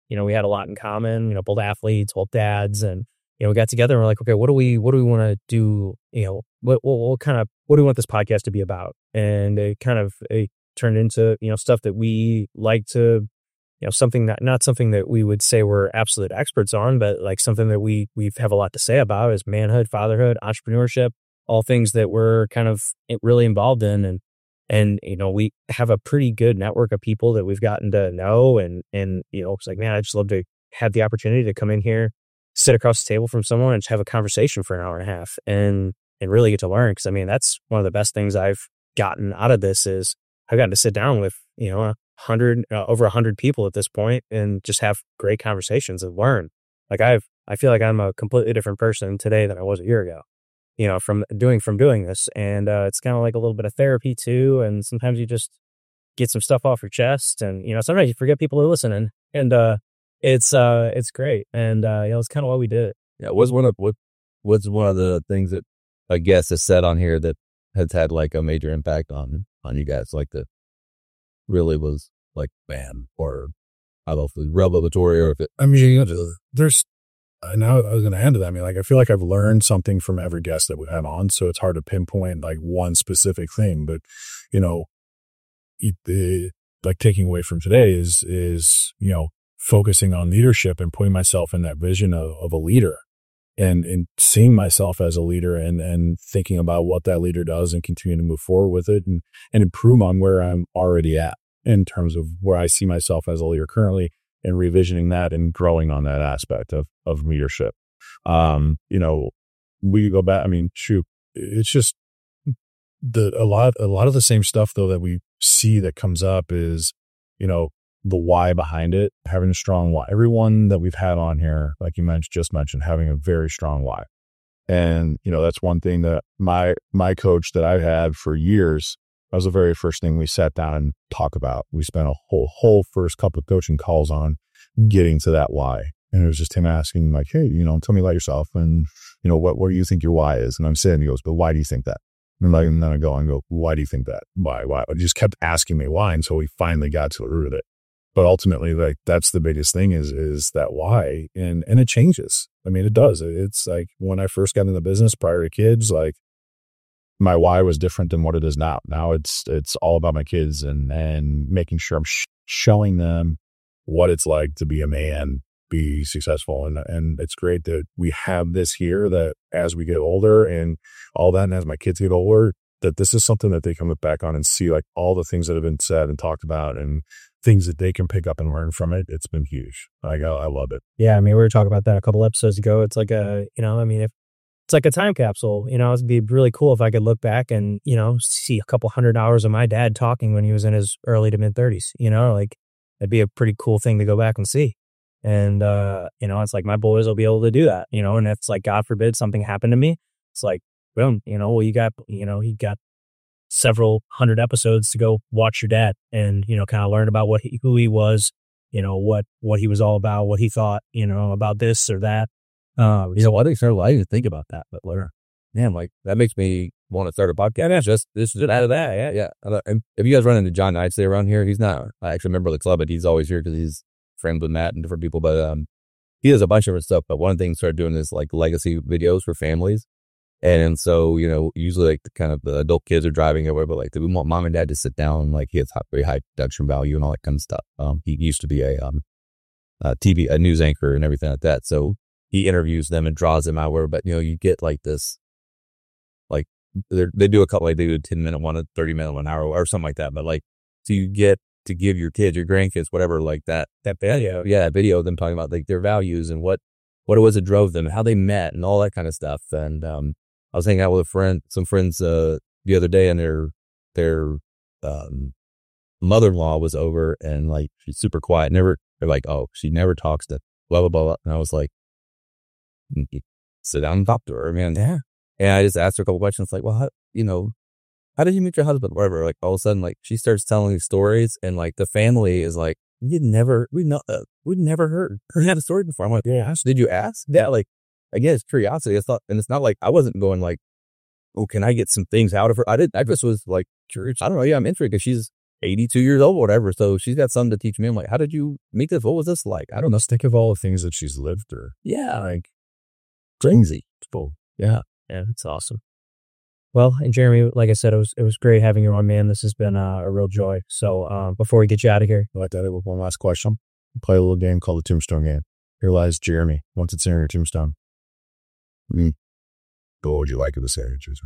you know, we had a lot in common, you know, both athletes, both dads. And, you know, we got together and we're like, okay, what do we, what do we want to do? You know, what, what, what kind of, what do we want this podcast to be about? And it kind of it turned into, you know, stuff that we like to, you know, something that, not something that we would say we're absolute experts on, but like something that we, we have a lot to say about is manhood, fatherhood, entrepreneurship, all things that we're kind of really involved in. And, and, you know, we have a pretty good network of people that we've gotten to know. And, and, you know, it's like, man, I just love to have the opportunity to come in here, sit across the table from someone and just have a conversation for an hour and a half and, and really get to learn. Cause I mean, that's one of the best things I've gotten out of this is I've gotten to sit down with, you know, a hundred, uh, over a hundred people at this point and just have great conversations and learn. Like I've, I feel like I'm a completely different person today than I was a year ago, you know, from doing, from doing this. And, uh, it's kind of like a little bit of therapy too. And sometimes you just get some stuff off your chest and, you know, sometimes you forget people are listening and, uh, it's, uh, it's great. And, uh, you know, it's kind of why we did it. Yeah. What's one of, what, what's one of the things that I guess is said on here that has had like a major impact on, on you guys? Like that really was like, man, or I don't know if it was revelatory or if it, I mean, you know, there's, uh, now I was going to add to that. I mean, like, I feel like I've learned something from every guest that we had on. So it's hard to pinpoint like one specific thing, but you know, it, it, like taking away from today is, is, you know, focusing on leadership and putting myself in that vision of, of a leader and, and seeing myself as a leader and, and thinking about what that leader does and continue to move forward with it and, and improve on where I'm already at in terms of where I see myself as a leader currently and revisioning that and growing on that aspect of, of leadership. Um, you know, we go back, I mean, shoot, it's just the, a lot, a lot of the same stuff though that we see that comes up is, you know, the why behind it, having a strong why. Everyone that we've had on here, like you mentioned, just mentioned, having a very strong why. And, you know, that's one thing that my, my coach that I've had for years, that was the very first thing we sat down and talked about. We spent a whole, whole first couple of coaching calls on getting to that why. And it was just him asking like, hey, you know, tell me about yourself and, you know, what, what do you think your why is? And I'm saying, he goes, but why do you think that? And, like, and then I go and go, why do you think that? Why, why? He just kept asking me why. And so we finally got to the root of it. But ultimately, like, that's the biggest thing is, is that why. And, and it changes. I mean, it does. It's like when I first got in the business prior to kids, like my why was different than what it is now. Now it's, it's all about my kids and, and making sure I'm sh- showing them what it's like to be a man, be successful. And, and it's great that we have this here that as we get older and all that, and as my kids get older, that this is something that they come back on and see like all the things that have been said and talked about and things that they can pick up and learn from it. It's been huge. Like, I, I love it. Yeah. I mean, we were talking about that a couple episodes ago. It's like a, you know, I mean, if it's like a time capsule, you know, it'd be really cool if I could look back and, you know, see a couple hundred hours of my dad talking when he was in his early to mid thirties, you know, like that'd be a pretty cool thing to go back and see. And, uh, you know, it's like my boys will be able to do that, you know, and if it's like, God forbid something happened to me, it's like, boom, you know, well, you got, you know, you got several hundred episodes to go watch your dad and, you know, kind of learn about what he, who he was, you know, what, what he was all about, what he thought, you know, about this or that. Uh, you know, I didn't start, I didn't think about that, but later, man, like that makes me want to start a podcast. Yeah, just this is out of that. Yeah. Yeah. And if you guys run into John Knightsey around here, he's not, I actually remember the club, but he's always here because he's friends with Matt and different people, but, um, he does a bunch of different stuff. But one of the things he started doing is like legacy videos for families. And so, you know, usually like the kind of the adult kids are driving everywhere, but like we want mom and dad to sit down. Like he has very high production value and all that kind of stuff. Um, he used to be a, um, a T V, a news anchor and everything like that. So he interviews them and draws them out where, but you know, you get like this, like they do a couple, like they do a ten minute one, a thirty minute one hour or something like that. But like, so you get to give your kids, your grandkids, whatever, like that, that video, yeah, that video of them talking about like their values and what, what it was that drove them, how they met and all that kind of stuff. And, um, I was hanging out with a friend, some friends, uh, the other day and their, their, um, mother-in-law was over and like, she's super quiet. Never, they're like, oh, she never talks to blah, blah, blah, blah. And I was like, sit down and talk to her, man. Yeah. And I just asked her a couple questions like, well, how, you know, how did you meet your husband? Whatever. Like all of a sudden, like she starts telling these stories and like the family is like, we never, we know, uh, we'd never heard her had a story before. I'm like, yeah, did you ask? Yeah. Like, I guess curiosity. It's not, and it's not like I wasn't going like, oh, can I get some things out of her? I didn't, I just was like curious. I don't know. Yeah, I'm interested because she's, eighty-two years old, whatever. So she's got something to teach me. I'm like, how did you meet this? What was this like? I don't know. Let's think of all the things that she's lived through. Yeah. Like, Crazy. cool. Yeah. Yeah, it's awesome. Well, and Jeremy, like I said, it was it was great having you on, man. This has been uh, a real joy. So uh, before we get you out of here, I'd like to end it with one last question. Play a little game called the Tombstone Game. Here lies Jeremy. Once it's in your tombstone. Mm. What would you like to say?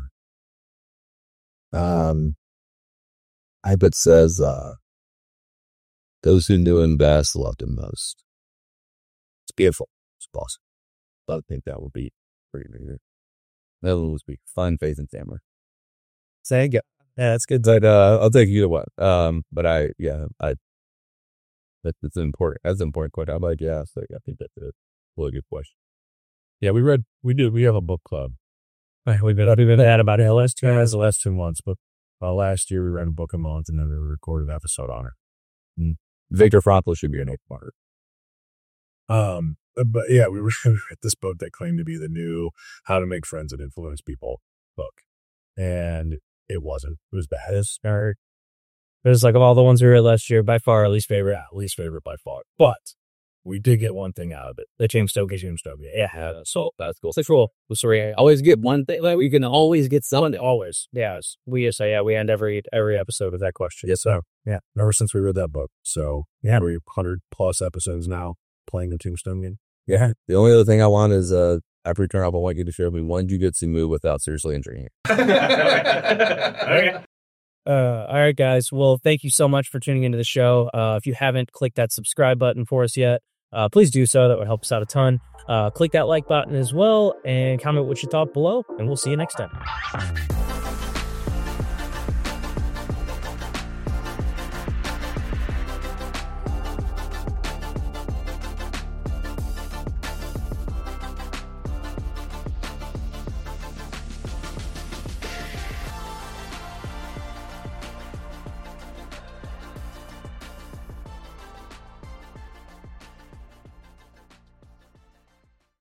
Um, I bet says, uh, those who knew him best loved him most. It's beautiful. It's awesome. I think that would be pretty good. That one would be fun, faith, and stammer. Say, yeah, that's good. But, uh, I'll take either one. Um, but I, yeah, I, that, that's an important, that's an important question. I'm like, yeah, so I think that's a really good question. Yeah, we read, we do, we have a book club. right, we've been, we've been at about it last two Yeah, months. the last two months, but uh, last year we read a book a month and then we recorded an episode on it. Victor Frankl should be an open Um, but yeah, we were at this book that claimed to be the new How to Make Friends and Influence People book. And it wasn't. It was bad. It's our, it was like of all the ones we read last year, by far our least favorite. Yeah, least favorite by far. But we did get one thing out of it. The James Stokes Tombstone. Yeah, Yeah, so that's cool. It's cool. Sorry, I always get one thing. Like, you can always get something. always. Yes, we just say yeah. We end every every episode with that question. Yes, so yeah, ever since we read that book. So yeah, we're one hundred plus episodes now playing the Tombstone Game. Yeah. The only other thing I want is, uh, after we turn off, I want you to share with me one jujitsu move without seriously injuring you. Okay. Uh, all right, guys. Well, thank you so much for tuning into the show. Uh, if you haven't clicked that subscribe button for us yet, uh, please do so. That would help us out a ton. Uh, click that like button as well and comment what you thought below, and we'll see you next time.